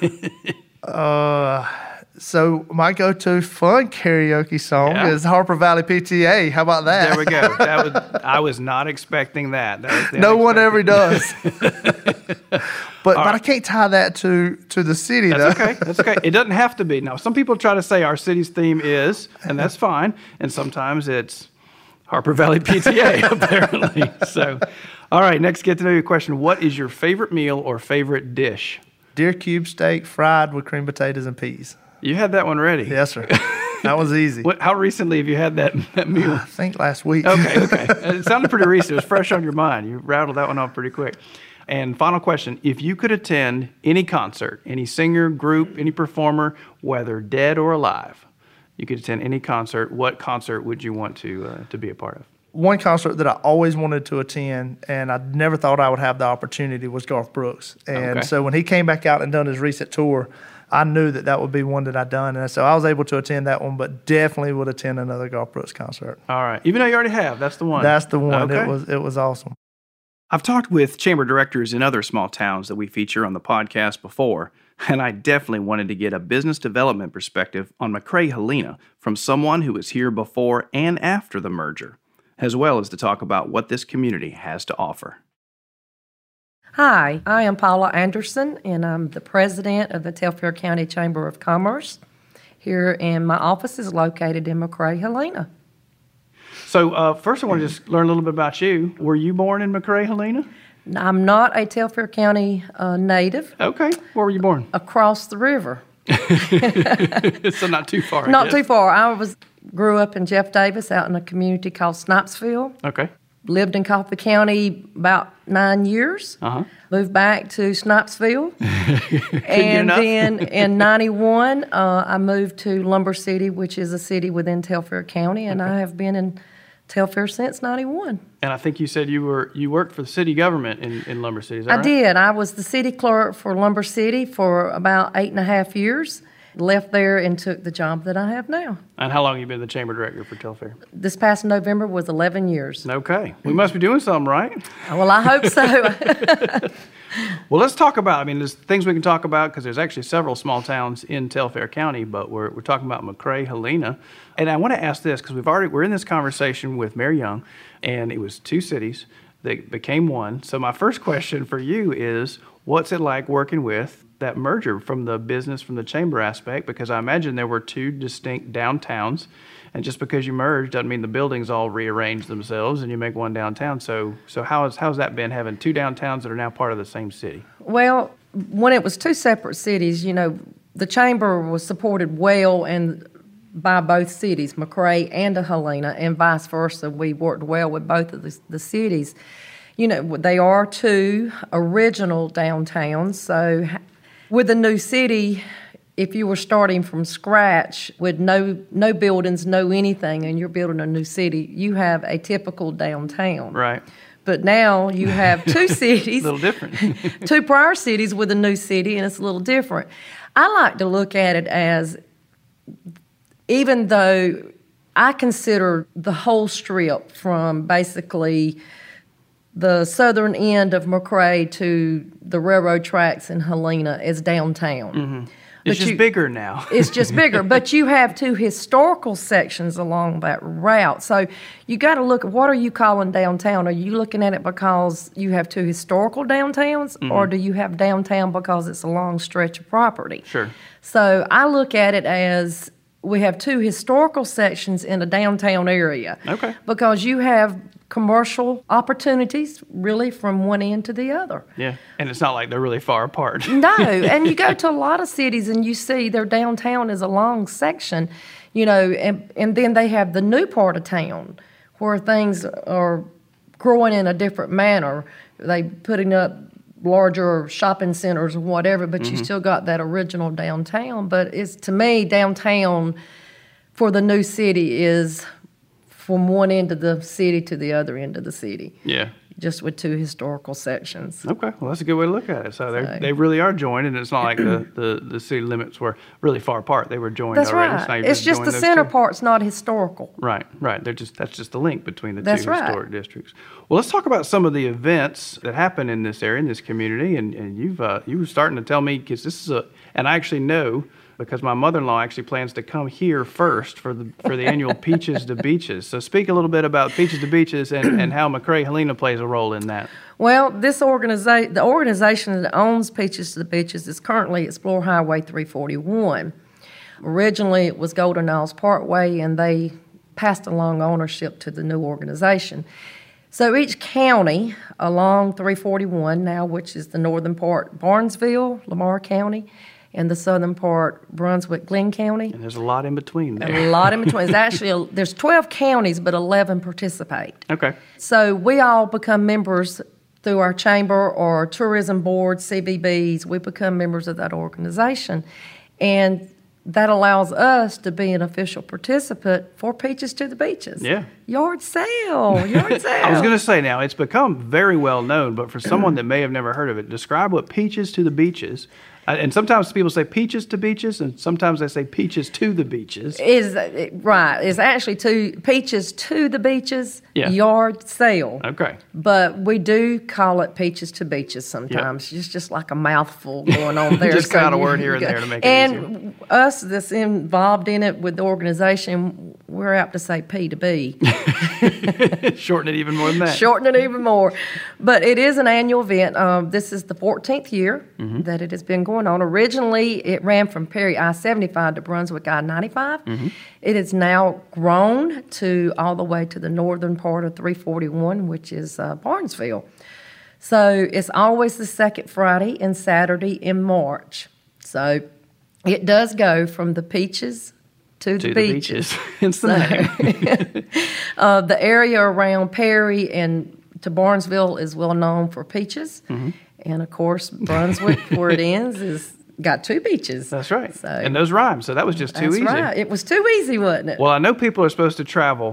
Uh, so my go-to fun karaoke song Yeah. is Harper Valley P T A. How about that? There we go. That was, I was not expecting that. That was the No one ever unexpected. does. but but I can't tie that to to the city That's though. okay. That's okay. It doesn't have to be. Now, some people try to say our city's theme is, and that's fine. And sometimes it's Harper Valley P T A, apparently. So, all right, next get to know you question. What is your favorite meal or favorite dish? Deer cube steak fried with cream potatoes and peas. You had that one ready. Yes, sir. That was easy. What, how recently have you had that, that meal? I think last week. Okay, okay. It sounded pretty recent. It was fresh on your mind. You rattled that one off pretty quick. And final question. If you could attend any concert, any singer, group, any performer, whether dead or alive, you could attend any concert, what concert would you want to uh, to be a part of? One concert that I always wanted to attend, and I never thought I would have the opportunity, was Garth Brooks. And Okay. so when he came back out and done his recent tour, I knew that that would be one that I'd done. And so I was able to attend that one, but definitely would attend another Garth Brooks concert. All right. Even though you already have, that's the one. That's the one. Okay. It was it was awesome. I've talked with chamber directors in other small towns that we feature on the podcast before, and I definitely wanted to get a business development perspective on McRae Helena from someone who was here before and after the merger, as well as to talk about what this community has to offer. Hi, I am Paula Anderson, and I'm the president of the Telfair County Chamber of Commerce here, and my office is located in McRae Helena. So uh, first I want to just learn a little bit about you. Were you born in McRae Helena? I'm not a Telfair County uh, native. Okay. Where were you born? Across the river. So not too far. I Not guess. too far. I was grew up in Jeff Davis out in a community called Snipesville. Okay. Lived in Coffee County about nine years. Uh-huh. Moved back to Snipesville. and enough. then in ninety-one, uh, I moved to Lumber City, which is a city within Telfair County, and I have been in Telfair since ninety-one. And I think you said you were you worked for the city government in, in Lumber City, is that I right? did. I was the city clerk for Lumber City for about eight and a half years. Left there and took the job that I have now. And how long have you been the chamber director for Telfair? This past November was eleven years. Okay. We must be doing something right. Well, I hope so. Well, let's talk about, I mean, there's things we can talk about because there's actually several small towns in Telfair County, but we're, we're talking about McRae, Helena. And I want to ask this because we've already, we're in this conversation with Mayor Young, and it was two cities that became one. So my first question for you is, what's it like working with that merger from the business, from the chamber aspect? Because I imagine there were two distinct downtowns, and just because you merged doesn't mean the buildings all rearrange themselves and you make one downtown. So, so how has how's that been, having two downtowns that are now part of the same city? Well, when it was two separate cities, you know, the chamber was supported well and by both cities, McRae and Helena, and vice versa. We worked well with both of the, the cities. You know, they are two original downtowns, so with the new city, if you were starting from scratch with no no buildings, no anything, and you're building a new city, you have a typical downtown. Right. But now you have two cities. A little different. Two prior cities with a new city, and it's a little different. I like to look at it as, even though I consider the whole strip from basically the southern end of McRae to the railroad tracks in Helena as downtown. Mm-hmm. It's But just you- bigger now. It's just bigger, but you have two historical sections along that route. So you got to look at, what are you calling downtown? Are you looking at it because you have two historical downtowns, Mm-hmm. or do you have downtown because it's a long stretch of property? Sure. So I look at it as we have two historical sections in a downtown area. Okay. Because you have commercial opportunities really from one end to the other. Yeah. And it's not like they're really far apart. No, and you go to a lot of cities and you see their downtown is a long section, you know, and, and then they have the new part of town where things are growing in a different manner. They putting up larger shopping centers or whatever, but you still got that original downtown. But it's, to me, downtown for the new city is from one end of the city to the other end of the city. Yeah. Just with two historical sections. Okay, well, that's a good way to look at it. So they So- they really are joined, and it's not like the, the, the city limits were really far apart. They were joined That's already. right. So now you've It's just joined the those center two. part's not historical. Right, right. They're just that's just the link between the That's two right. historic districts. Well, let's talk about some of the events that happen in this area, in this community. And, and you've uh, you were starting to tell me, because this is a, and I actually know, because my mother-in-law actually plans to come here first for the for the annual Peaches to Beaches. So speak a little bit about Peaches to Beaches and, and how McRae Helena plays a role in that. Well, this organiza- the organization that owns Peaches to the Beaches is currently Explore Highway three forty-one. Originally, it was Golden Isles Parkway, and they passed along ownership to the new organization. So each county along three forty-one now, which is the northern part, Barnesville, Lamar County, and the southern part, Brunswick, Glenn County. And there's a lot in between there. A lot in between. It's actually, a, there's twelve counties, but eleven participate. Okay. So we all become members through our chamber or tourism board, C V Bs. We become members of that organization. And that allows us to be an official participant for Peaches to the Beaches. Yeah. Yard sale, yard sale. I was going to say now, it's become very well known, but for someone that may have never heard of it, describe what Peaches to the Beaches. Uh, and sometimes people say peaches to beaches, and sometimes they say peaches to the beaches. Is right. It's actually to Peaches to the Beaches, Yeah. yard sale. Okay. But we do call it Peaches to Beaches sometimes. It's just like a mouthful going on there. Just So add a you- word here and you go- there to make it And us that's involved in it with the organization, we're apt to say P to B. Shorten it even more than that. Shorten it even more. But it is an annual event. Um, this is the fourteenth year Mm-hmm. that it has been going on. Originally, it ran from Perry I seventy-five to Brunswick I ninety-five. Mm-hmm. It has now grown to all the way to the northern part of three forty-one, which is uh, Barnesville. So it's always the second Friday and Saturday in March. So it does go from the Peaches to, To the, the beaches. beaches. Hence the name. Uh, the area around Perry and to Barnesville is well known for peaches. Mm-hmm. And of course, Brunswick, where it ends, is got two beaches. That's right. So, And those rhyme, so that was just too that's easy. right. It was too easy, wasn't it? Well, I know people are supposed to travel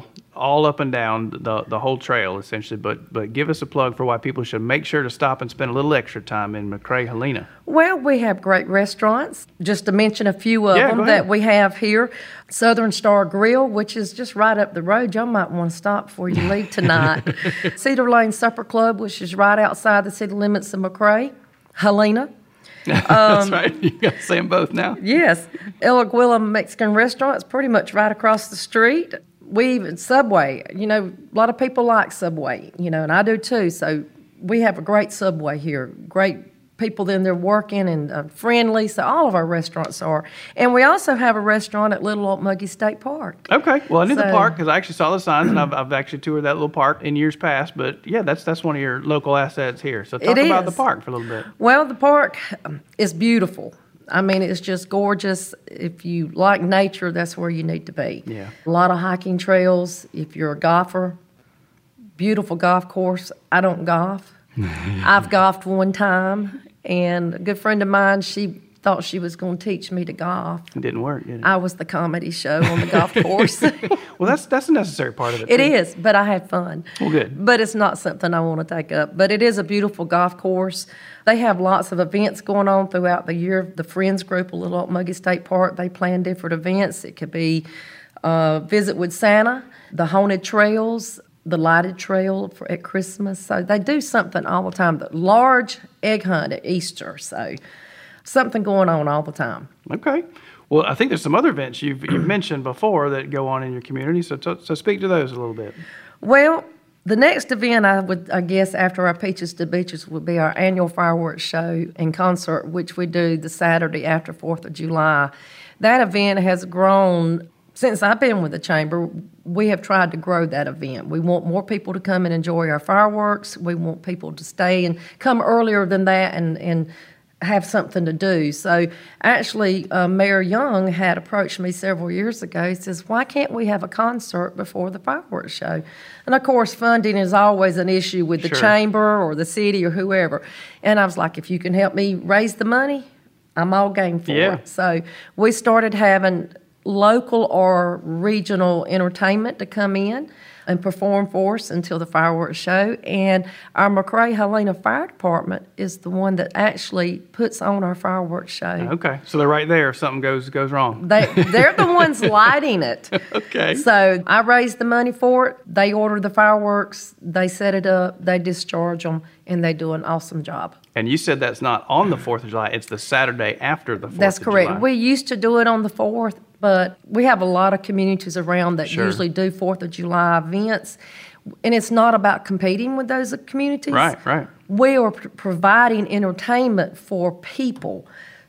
all up and down the the whole trail, essentially. But but give us a plug for why people should make sure to stop and spend a little extra time in McRae Helena. Well, we have great restaurants. Just to mention a few of Yeah, them go ahead. that we have here. Southern Star Grill, which is just right up the road. Y'all might want to stop before you leave tonight. Cedar Lane Supper Club, which is right outside the city limits of McRae. Helena. That's right. You got to say them both now. Yes. El Aguila Mexican Restaurant is pretty much right across the street. We even, Subway, you know, a lot of people like Subway, you know, and I do too. So we have a great Subway here. Great people in there working and uh, friendly. So all of our restaurants are. And we also have a restaurant at Little Old Muggy State Park. Okay. Well, I knew the So- park because I actually saw the signs, and I've, I've actually toured that little park in years past. But yeah, that's that's one of your local assets here. So talk It about is. the park for a little bit. Well, the park um, is beautiful. I mean, it's just gorgeous. If you like nature, that's where you need to be. Yeah. A lot of hiking trails. If you're a golfer, beautiful golf course. I don't golf. I've golfed one time, and a good friend of mine, she thought she was going to teach me to golf. It didn't work, did it? I was the comedy show on the golf course. Well, that's that's a necessary part of it. It too. is, but I had fun. Well, good. But it's not something I want to take up. But it is a beautiful golf course. They have lots of events going on throughout the year. The Friends Group, a Little Old Muggy State Park, they plan different events. It could be uh, Visit with Santa, the Haunted Trails, the Lighted Trail for, at Christmas. So they do something all the time. The large egg hunt at Easter. So something going on all the time. Okay. Well, I think there's some other events you've, you've mentioned before that go on in your community. So t- so speak to those a little bit. Well, the next event I would, I guess, after our Peaches to Beaches would be our annual fireworks show and concert, which we do the Saturday after fourth of July. That event has grown since I've been with the Chamber. We have tried to grow that event. We want more people to come and enjoy our fireworks. We want people to stay and come earlier than that and, and have something to do. So actually, uh, Mayor Young had approached me several years ago. He says, why can't we have a concert before the fireworks show? And of course, funding is always an issue with the Sure. chamber or the city or whoever. And I was like, if you can help me raise the money, I'm all game for Yeah. it. So we started having local or regional entertainment to come in and perform for us until the fireworks show. And our McRae Helena Fire Department is the one that actually puts on our fireworks show. Okay. So they're right there if something goes goes wrong. They, they're the ones lighting it. Okay. So I raise the money for it. They order the fireworks. They set it up. They discharge them. And they do an awesome job. And you said that's not on the fourth of July. It's the Saturday after the fourth That's of correct. July. We used to do it on the fourth, but we have a lot of communities around that Sure. usually do fourth of July events. And it's not about competing with those communities. Right, right. We are pr- providing entertainment for people.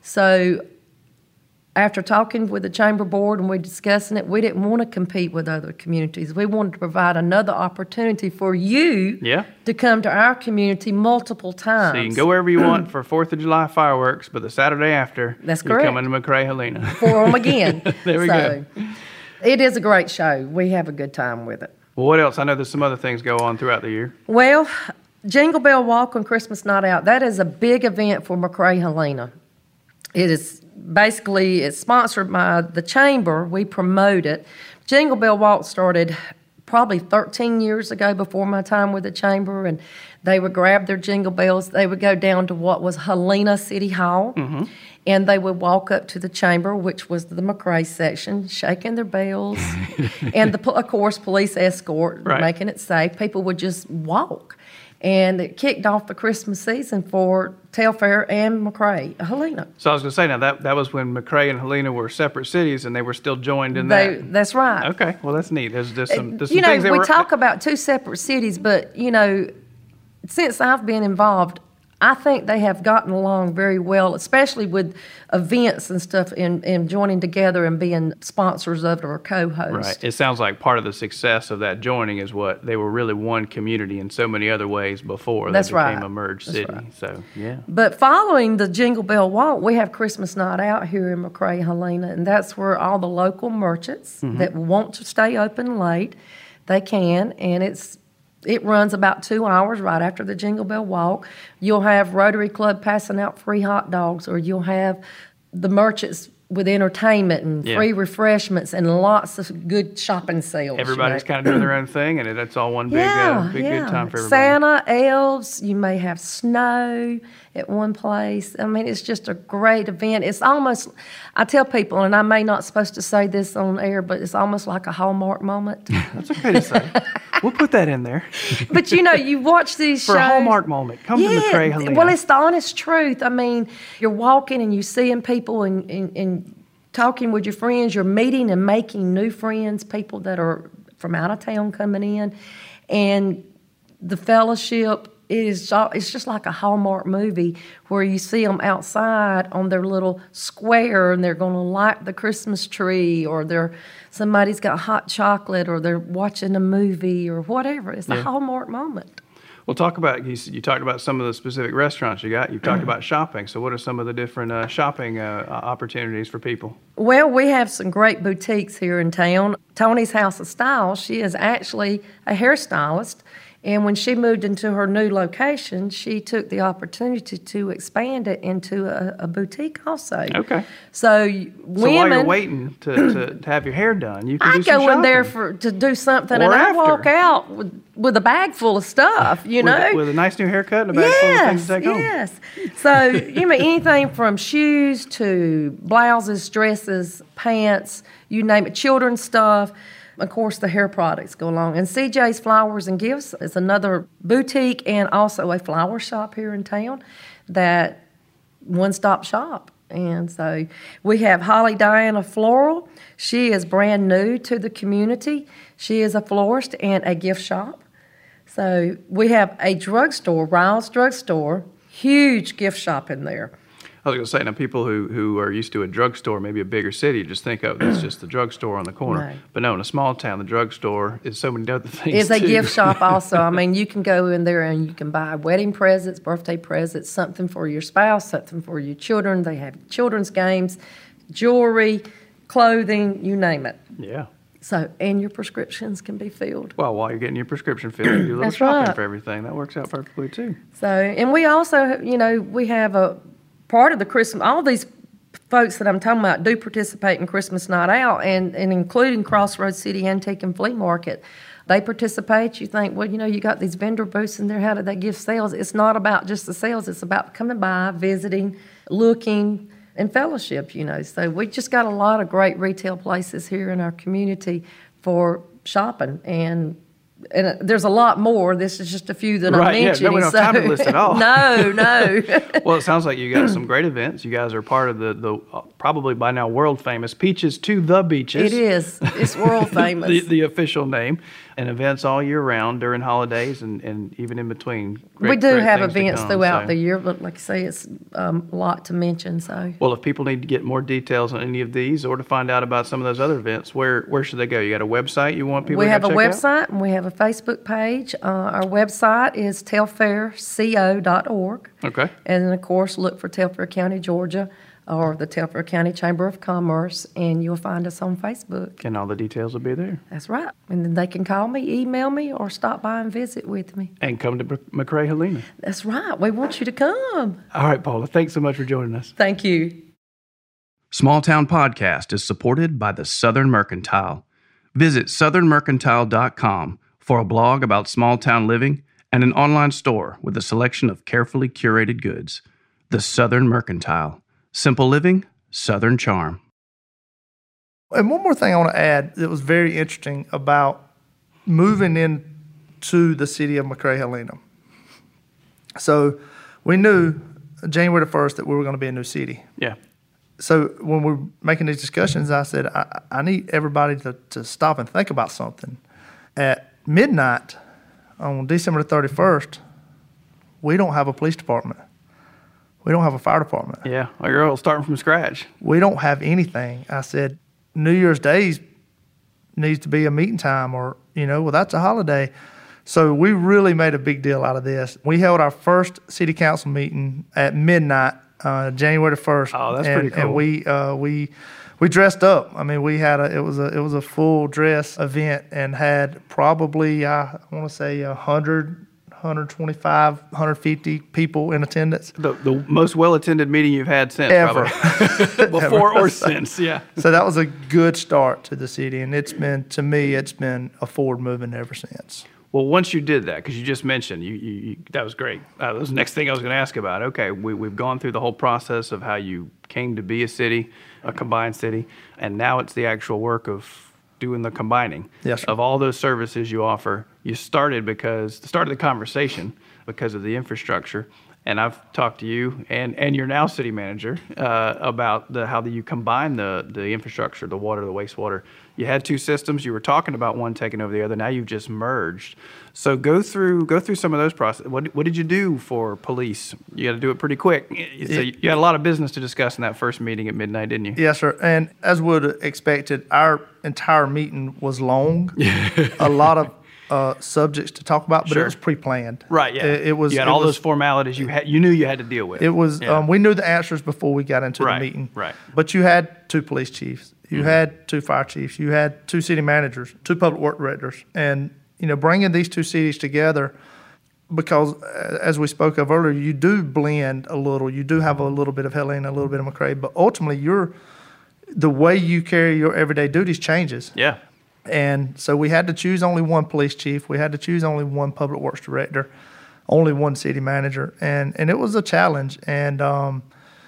So after talking with the Chamber Board and we discussing it, we didn't want to compete with other communities. We wanted to provide another opportunity for you Yeah. to come to our community multiple times. So you can go wherever you want for fourth of July fireworks, but the Saturday after, That's you're correct. coming to McRae Helena. for them again. There we so, go. It is a great show. We have a good time with it. Well, what else? I know there's some other things go on throughout the year. Well, Jingle Bell Walk on Christmas Night Out, that is a big event for McRae Helena. It is basically, it's sponsored by the Chamber. We promote it. Jingle Bell Walk started probably thirteen years ago before my time with the Chamber, and they would grab their jingle bells. They would go down to what was Helena City Hall, Mm-hmm. and they would walk up to the Chamber, which was the McRae section, shaking their bells, and the, po- of course, police escort, Right. making it safe. People would just walk. And it kicked off the Christmas season for Telfair and McRae, Helena. So I was going to say, now that, that was when McRae and Helena were separate cities, and they were still joined in They, that. that's right. Okay, well that's neat. There's just some, there's some you know, things that we were. talk about two separate cities, but, you know, since I've been involved, I think they have gotten along very well, especially with events and stuff and, and joining together and being sponsors of it or co-hosts. Right. It sounds like part of the success of that joining is what they were really one community in so many other ways before That's they became right. a merged That's city. right. So yeah. But following the Jingle Bell Walk, we have Christmas Night Out here in McRae, Helena, and that's where all the local merchants Mm-hmm. that want to stay open late, they can, and it's it runs about two hours right after the Jingle Bell Walk. You'll have Rotary Club passing out free hot dogs, or you'll have the merchants with entertainment and Yeah. free refreshments and lots of good shopping sales. Everybody's you know. kind of doing their own thing, and it's all one big, yeah, uh, big yeah. good time for everybody. Santa, elves, you may have snow at one place. I mean, it's just a great event. It's almost, I tell people, and I may not supposed to say this on air, but it's almost like a Hallmark moment. That's okay to say. We'll put that in there. But you know, you watch these For shows. a Hallmark moment, come to McCray Helena. Well, it's the honest truth. I mean, you're walking and you're seeing people and, and, and talking with your friends. You're meeting and making new friends, people that are from out of town coming in. And the fellowship is it's just like a Hallmark movie where you see them outside on their little square and they're going to light the Christmas tree, or they're somebody's got hot chocolate, or they're watching a movie or whatever. It's a Yeah. Hallmark moment. Well, talk about, you, you talked about some of the specific restaurants you got. You've talked about shopping. So what are some of the different uh, shopping uh, opportunities for people? Well, we have some great boutiques here in town. Tony's House of Style, she is actually a hairstylist. And when she moved into her new location, she took the opportunity to expand it into a, a boutique also. Okay. So, So women, while you're waiting to, to, to have your hair done, you can I do some go in there shopping. for to do something, Or and after. I walk out with, with a bag full of stuff, you with, know. with a nice new haircut and a bag full of things Yes, to take home. yes. So, you know, anything from shoes to blouses, dresses, pants, you name it, children's stuff. Of course, the hair products go along. And C J's Flowers and Gifts is another boutique and also a flower shop here in town, that one-stop shop. And so we have Holly Diana Floral. She is brand new to the community. She is a florist and a gift shop. So we have a drugstore, Riles Drugstore, huge gift shop in there. I was going to say, now people who, who are used to a drugstore, maybe a bigger city, just think of it's just the drugstore on the corner. No. But no, in a small town, the drugstore is so many other things. It's a too. gift shop also. I mean, you can go in there and you can buy wedding presents, birthday presents, something for your spouse, something for your children. They have children's games, jewelry, clothing, you name it. Yeah. So, and your prescriptions can be filled. Well, while you're getting your prescription filled, you do a little That's shopping right. for everything. That works out perfectly too. So, and we also, you know, we have a part of the Christmas, all these folks that I'm talking about do participate in Christmas Night Out, and, and including Crossroads City Antique and Flea Market. They participate. You think, well, you know, you got these vendor booths in there. How did they give sales? It's not about just the sales. It's about coming by, visiting, looking, and fellowship, you know. So we just got a lot of great retail places here in our community for shopping. And and there's a lot more. This is just a few that Right, I'm yeah. mentioning. No, we don't so. have time to list it all. no, no. Well, it sounds like you got some great events. You guys are part of the, the uh, probably by now world famous Peaches to the Beaches. It is. It's world famous. the, the official name. And events all year round during holidays and, and even in between. Great, we do great have things to events come, throughout so. the year, but like I say, it's um, a lot to mention. So Well, if people need to get more details on any of these or to find out about some of those other events, where where should they go? You got a website you want people we to have go a check out? website and we have a Facebook page. Uh, our website is telfair co dot org. Okay. And then, of course, look for Telfair County, Georgia, or the Telfair County Chamber of Commerce, and you'll find us on Facebook. And all the details will be there. That's right. And then they can call me, email me, or stop by and visit with me. And come to McCray Helena. That's right. We want you to come. All right, Paula, thanks so much for joining us. Thank you. Small Town Podcast is supported by the Southern Mercantile. Visit southern mercantile dot com for a blog about small town living and an online store with a selection of carefully curated goods. The Southern Mercantile. Simple living, Southern charm. And one more thing I want to add that was very interesting about moving into the city of McCray Helena. So we knew January the first that we were going to be a new city. Yeah. So when we were making these discussions, I said, I, I need everybody to, to stop and think about something. At midnight on December the thirty-first, we don't have a police department. We don't have a fire department. Yeah, well, you're all starting from scratch. We don't have anything. I said, New Year's Day needs to be a meeting time, or, you know, well, that's a holiday. So we really made a big deal out of this. We held our first city council meeting at midnight, uh, January the first. Oh, that's and, pretty cool. And we uh, we we dressed up. I mean, we had a it was a it was a full dress event and had probably I want to say a hundred one twenty-five, one fifty people in attendance. The, the most well-attended meeting you've had since, Ever. probably. Before or since, yeah. So that was a good start to the city, and it's been, to me, it's been a forward movement ever since. Well, once you did that, because you just mentioned, you, you, you that was great. Uh, that was the next thing I was going to ask about. Okay, we, we've gone through the whole process of how you came to be a city, a combined city, and now it's the actual work of doing the combining Yes, sir. of all those services you offer. You started because, started the conversation because of the infrastructure. And I've talked to you and, and you're now city manager uh, about the, how the, you combine the, the infrastructure, the water, the wastewater. You had two systems. You were talking about one taking over the other. Now you've just merged. So go through go through some of those processes. What, what did you do for police? You got to do it pretty quick. So you had a lot of business to discuss in that first meeting at midnight, didn't you? Yes, sir. And as would expected, our entire meeting was long. A lot of uh, subjects to talk about, but Sure. it was pre-planned. Right, yeah. It, it was. You had it all was, those formalities you had. You knew you had to deal with. It was. Yeah. Um, we knew the answers before we got into Right, the meeting. right. But you had two police chiefs. You mm-hmm. had two fire chiefs. You had two city managers, two public work directors, and you know, bringing these two cities together, because uh, as we spoke of earlier, you do blend a little. You do have a little bit of Helena, a little bit of McRae, but ultimately, you're the way you carry your everyday duties changes. Yeah. And so we had to choose only one police chief. We had to choose only one public works director, only one city manager, and and it was a challenge. And um,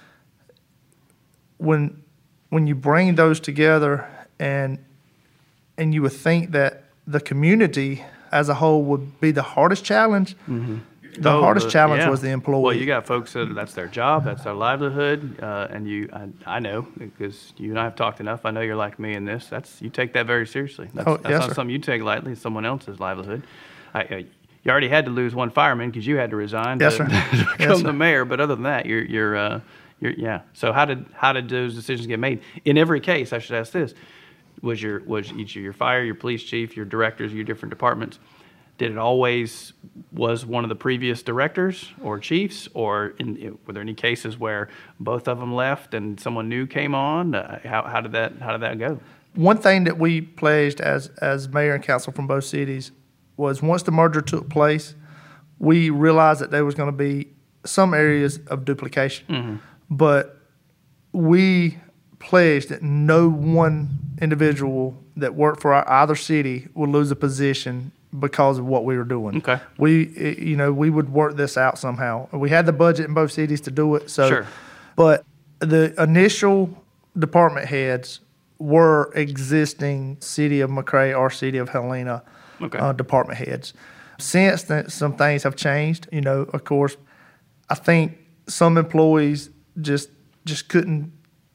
when when you bring those together, and and you would think that the community as a whole would be the hardest challenge. Mm-hmm. The Oh, hardest the- challenge yeah. was the employee. Well, you got folks that that's their job, that's their livelihood, uh, and you, I, I know because you and I have talked enough. I know you're like me in this. That's you take that very seriously. That's, Oh, that's yes, not sir. something you take lightly. It's someone else's livelihood. I, I, you already had to lose one fireman because you had to resign Yes, to, sir. to become Yes, the sir. mayor. But other than that, you're you're uh, you're yeah. So how did how did those decisions get made? In every case, I should ask this: was your was each of your fire, your police chief, your directors, your different departments? Did it always was one of the previous directors or chiefs, or in, were there any cases where both of them left and someone new came on? Uh, how, how did that how did that go? One thing that we pledged as as mayor and council from both cities was once the merger took place, we realized that there was going to be some areas of duplication, Mm-hmm. but we pledged that no one individual that worked for our, either city would lose a position because of what we were doing. Okay. We, eh, you know, we would work this out somehow. We had the budget in both cities to do it. So, Sure. But the initial department heads were existing City of McRae or City of Helena Okay. uh, department heads. Since then, some things have changed. You know, of course, I think some employees just just couldn't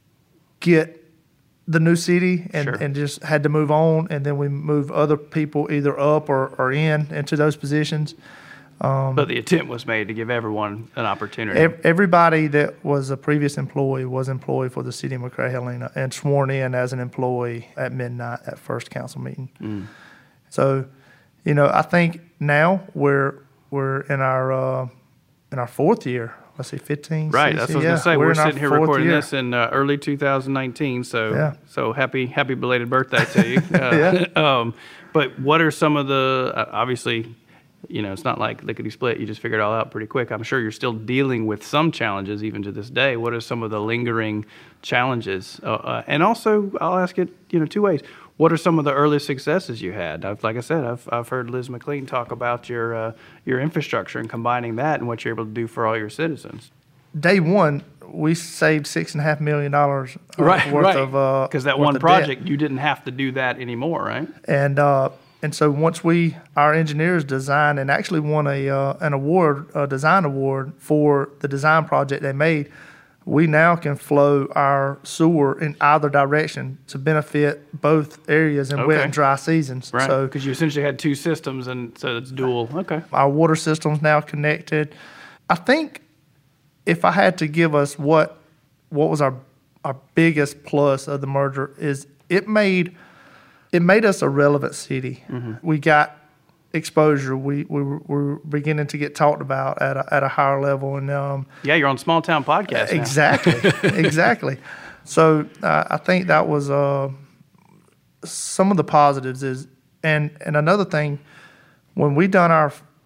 get the new city and, Sure. and just had to move on, and then we move other people either up or, or in into those positions. But the attempt was made to give everyone an opportunity. Ev- Everybody that was a previous employee was employed for the city of McRae Helena and sworn in as an employee at midnight at first council meeting. Mm. So, you know, I think now we're we're in our uh, in our fourth year. Let's see, fifteen. Right, sixteen, that's what I was yeah, going to say. we're We're in our sitting here fourth recording year. this in uh, early two thousand nineteen, so Yeah. so happy happy belated birthday to you. Uh, um, but what are some of the uh, obviously, you know, it's not like lickety split. You just figure it all out pretty quick. I'm sure you're still dealing with some challenges even to this day. What are some of the lingering challenges? Uh, uh, and also, I'll ask it, you know, two ways. What are some of the early successes you had? I've, like I said, I've I've heard Liz McLean talk about your uh, your infrastructure and combining that and what you're able to do for all your citizens. Day one, we saved six and a half million dollars uh, worth of uh, because that worth one of project debt. you didn't have to do that anymore, right? And uh, and so once we, our engineers designed and actually won a uh, an award, a design award for the design project they made, we now can flow our sewer in either direction to benefit both areas in wet Okay. and dry seasons. Right. So Because you essentially had two systems, and so it's dual. Okay. our water system's now connected. I think if I had to give us what what was our our biggest plus of the merger is it made it made us a relevant city. Mm-hmm. We got exposure. We we were, we were beginning to get talked about at a, at a higher level, and um, Yeah, you're on Small Town Podcast now. exactly, exactly. So uh, I think that was uh, some of the positives is, and and another thing, when we done our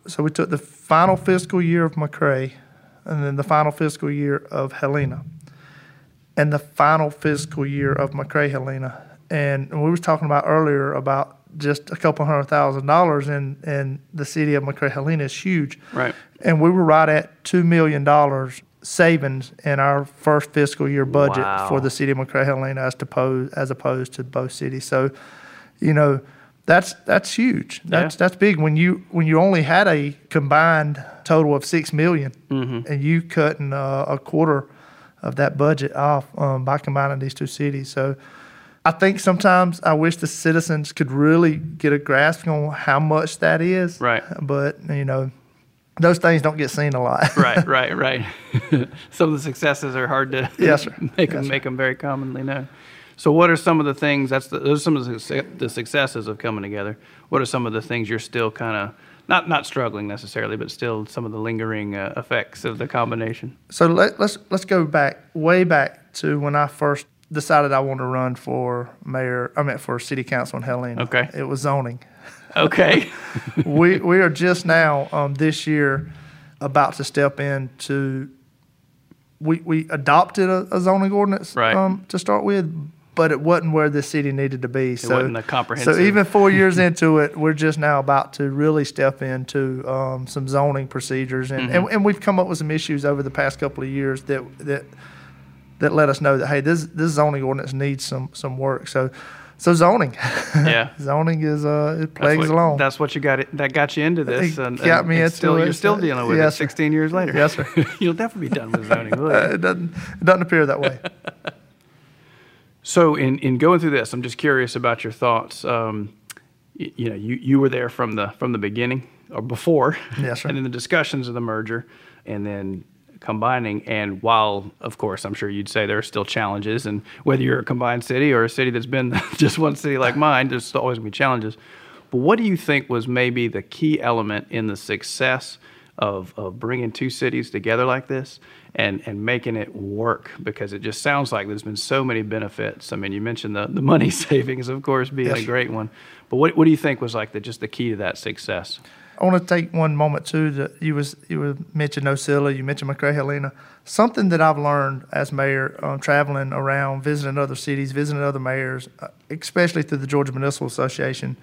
so we took the final fiscal year of McRae, and then the final fiscal year of Helena, and the final fiscal year of McRae Helena. And we were talking about earlier about just a couple hundred thousand dollars in, in the city of McRae Helena is huge. Right. And we were right at two million dollars savings in our first fiscal year budget Wow. for the city of McRae Helena as, to, as opposed to both cities. So, you know, that's that's huge. That's Yeah. that's big when you when you only had a combined total of six million, Mm-hmm. and you cutting uh, a quarter of that budget off um, by combining these two cities. So, I think sometimes I wish the citizens could really get a grasp on how much that is. Right. But you know, those things don't get seen a lot. Right, right, right. Some of the successes are hard to Yes, sir. make Yes, them sir. make them very commonly known. So, what are some of the things? That's the, those are some of the, succe- the successes of coming together. What are some of the things you're still kind of not not struggling necessarily, but still some of the lingering uh, effects of the combination? So let, let's let's go back way back to when I first decided I wanted to run for mayor. I meant for city council in Helena. Okay. It was zoning. Okay. we we are just now um, this year about to step into. We we adopted a, a zoning ordinance Right. um, to start with, but it wasn't where the city needed to be. So, wasn't a comprehensive- So even four years into it, we're just now about to really step into um, some zoning procedures, and, Mm-hmm. and and we've come up with some issues over the past couple of years that that that let us know that hey, this this zoning ordinance needs some some work. So. So zoning, Yeah. zoning is uh, it That's plagues what, along. that's what you got. It, that got you into this. It and, got and me it's into still, it. You're still dealing with Yes, it sir. sixteen years later. Yes, sir. You'll definitely be done with zoning, will Uh, you? it doesn't it doesn't appear that way. So, in, in going through this, I'm just curious about your thoughts. Um, you, you know, you, you were there from the from the beginning or before, Yes, sir. and in the discussions of the merger, and then combining. And while, of course, I'm sure you'd say there are still challenges, and whether you're a combined city or a city that's been just one city like mine, there's still always going to be challenges. But what do you think was maybe the key element in the success of, of bringing two cities together like this and, and making it work? Because it just sounds like there's been so many benefits. I mean, you mentioned the, the money savings, of course, being Yes, a sir. great one. But what, what do you think was like the, just the key to that success? I want to take one moment too. That you was you was mentioned Osceola, you mentioned McRae Helena. Something that I've learned as mayor, um, traveling around, visiting other cities, visiting other mayors, uh, especially through the Georgia Municipal Association,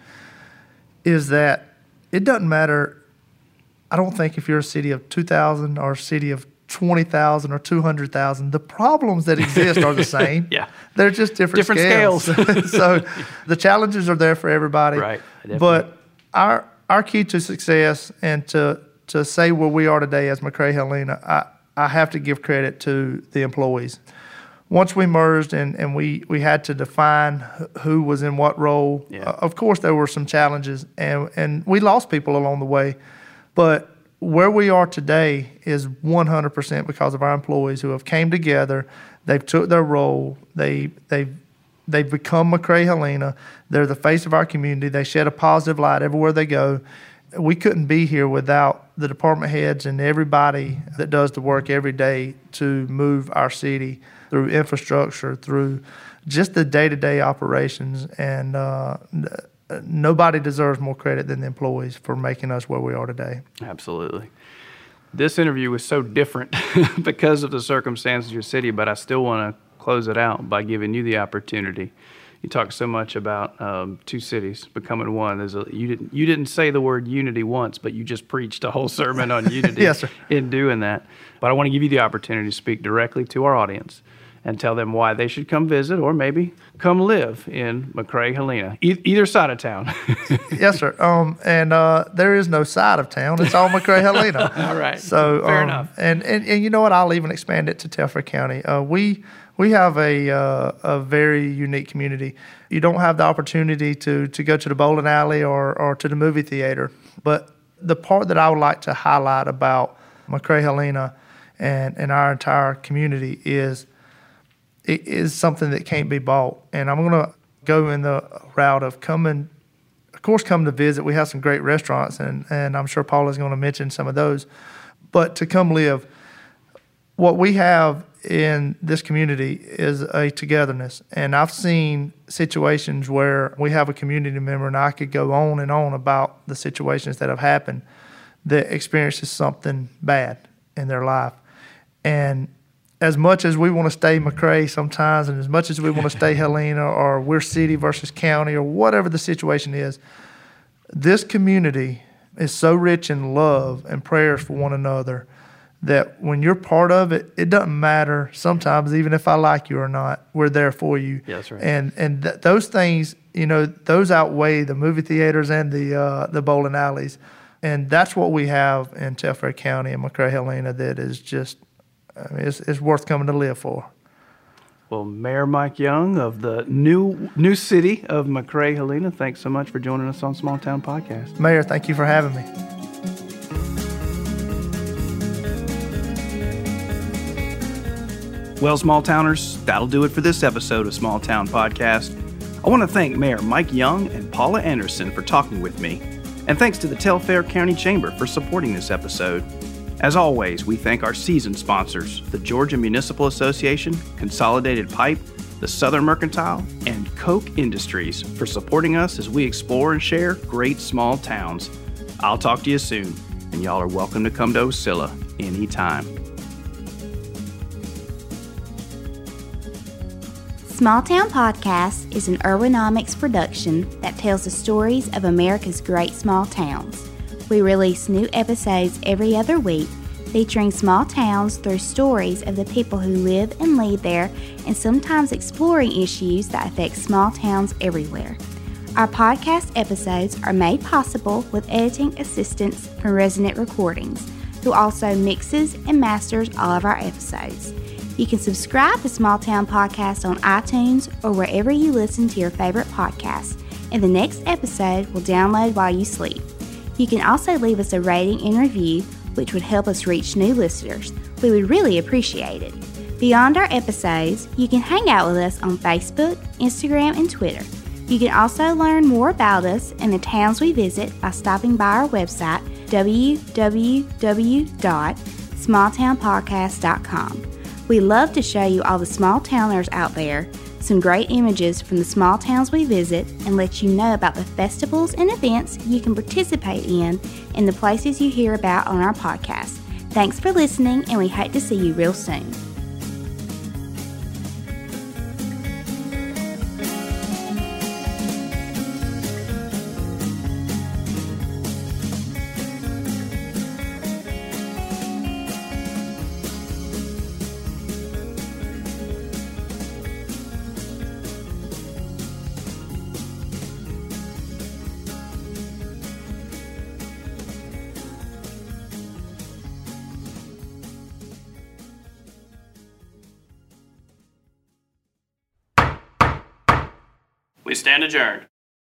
is that it doesn't matter. I don't think if you're a city of two thousand or a city of twenty thousand or two hundred thousand, the problems that exist are the same. Yeah. They're just different, Different scales. So the challenges are there for everybody. Right, definitely. But our our key to success and to to say where we are today as McRae Helena, I, I have to give credit to the employees. Once we merged and, and we, we had to define who was in what role, Yeah. uh, of course there were some challenges and, and we lost people along the way. But where we are today is one hundred percent because of our employees who have came together. They've took their role. They they've they've become McRae Helena. They're the face of our community. They shed a positive light everywhere they go. We couldn't be here without the department heads and everybody that does the work every day to move our city through infrastructure, through just the day-to-day operations. And uh, nobody deserves more credit than the employees for making us where we are today. Absolutely. This interview was so different because of the circumstances of your city, but I still want to close it out by giving you the opportunity. You talked so much about um, two cities becoming one. There's a, you didn't you didn't say the word unity once, but you just preached a whole sermon on unity Yes, sir. in doing that. But I want to give you the opportunity to speak directly to our audience and tell them why they should come visit or maybe come live in McRae Helena, e- either side of town. Yes, sir. Um, and uh, there is no side of town. It's all McRae Helena. All right. So Fair um, enough. And, and and you know what? I'll even expand it to Telfair County. Uh, we we have a uh, a very unique community. You don't have the opportunity to to go to the bowling alley or or to the movie theater. But the part that I would like to highlight about McRae Helena and and our entire community is it is something that can't be bought. And I'm going to go in the route of coming, of course, come to visit. We have some great restaurants, and, and I'm sure Paula's going to mention some of those. But to come live, what we have in this community is a togetherness. And I've seen situations where we have a community member, and I could go on and on about the situations that have happened, that experiences something bad in their life. And as much as we want to stay McRae sometimes, and as much as we want to stay Helena, or we're city versus county, or whatever the situation is, this community is so rich in love and prayers for one another that when you're part of it, it doesn't matter sometimes, even if I like you or not, we're there for you. Yeah, that's right. And and th- those things, you know, those outweigh the movie theaters and the uh, the bowling alleys. And that's what we have in Telfair County and McRae Helena that is just, I mean, it's, it's worth coming to live for. Well, Mayor Mike Young of the new new city of McRae Helena, thanks so much for joining us on Small Town Podcast. Mayor, thank you for having me. Well, small towners, that'll do it for this episode of Small Town Podcast. I want to thank Mayor Mike Young and Paula Anderson for talking with me. And thanks to the Telfair County Chamber for supporting this episode. As always, we thank our season sponsors, the Georgia Municipal Association, Consolidated Pipe, the Southern Mercantile, and Koch Industries for supporting us as we explore and share great small towns. I'll talk to you soon, and y'all are welcome to come to Ocilla anytime. Small Town Podcast is an Urbanomics production that tells the stories of America's great small towns. We release new episodes every other week, featuring small towns through stories of the people who live and lead there, and sometimes exploring issues that affect small towns everywhere. Our podcast episodes are made possible with editing assistance from Resonant Recordings, who also mixes and masters all of our episodes. You can subscribe to Small Town Podcast on iTunes or wherever you listen to your favorite podcasts, and the next episode will download while you sleep. You can also leave us a rating and review, which would help us reach new listeners. We would really appreciate it. Beyond our episodes, you can hang out with us on Facebook, Instagram, and Twitter. You can also learn more about us and the towns we visit by stopping by our website, w w w dot small town podcast dot com. We love to show you all the small towners out there, some great images from the small towns we visit, and let you know about the festivals and events you can participate in and the places you hear about on our podcast. Thanks for listening, and we hope to see you real soon. We stand adjourned.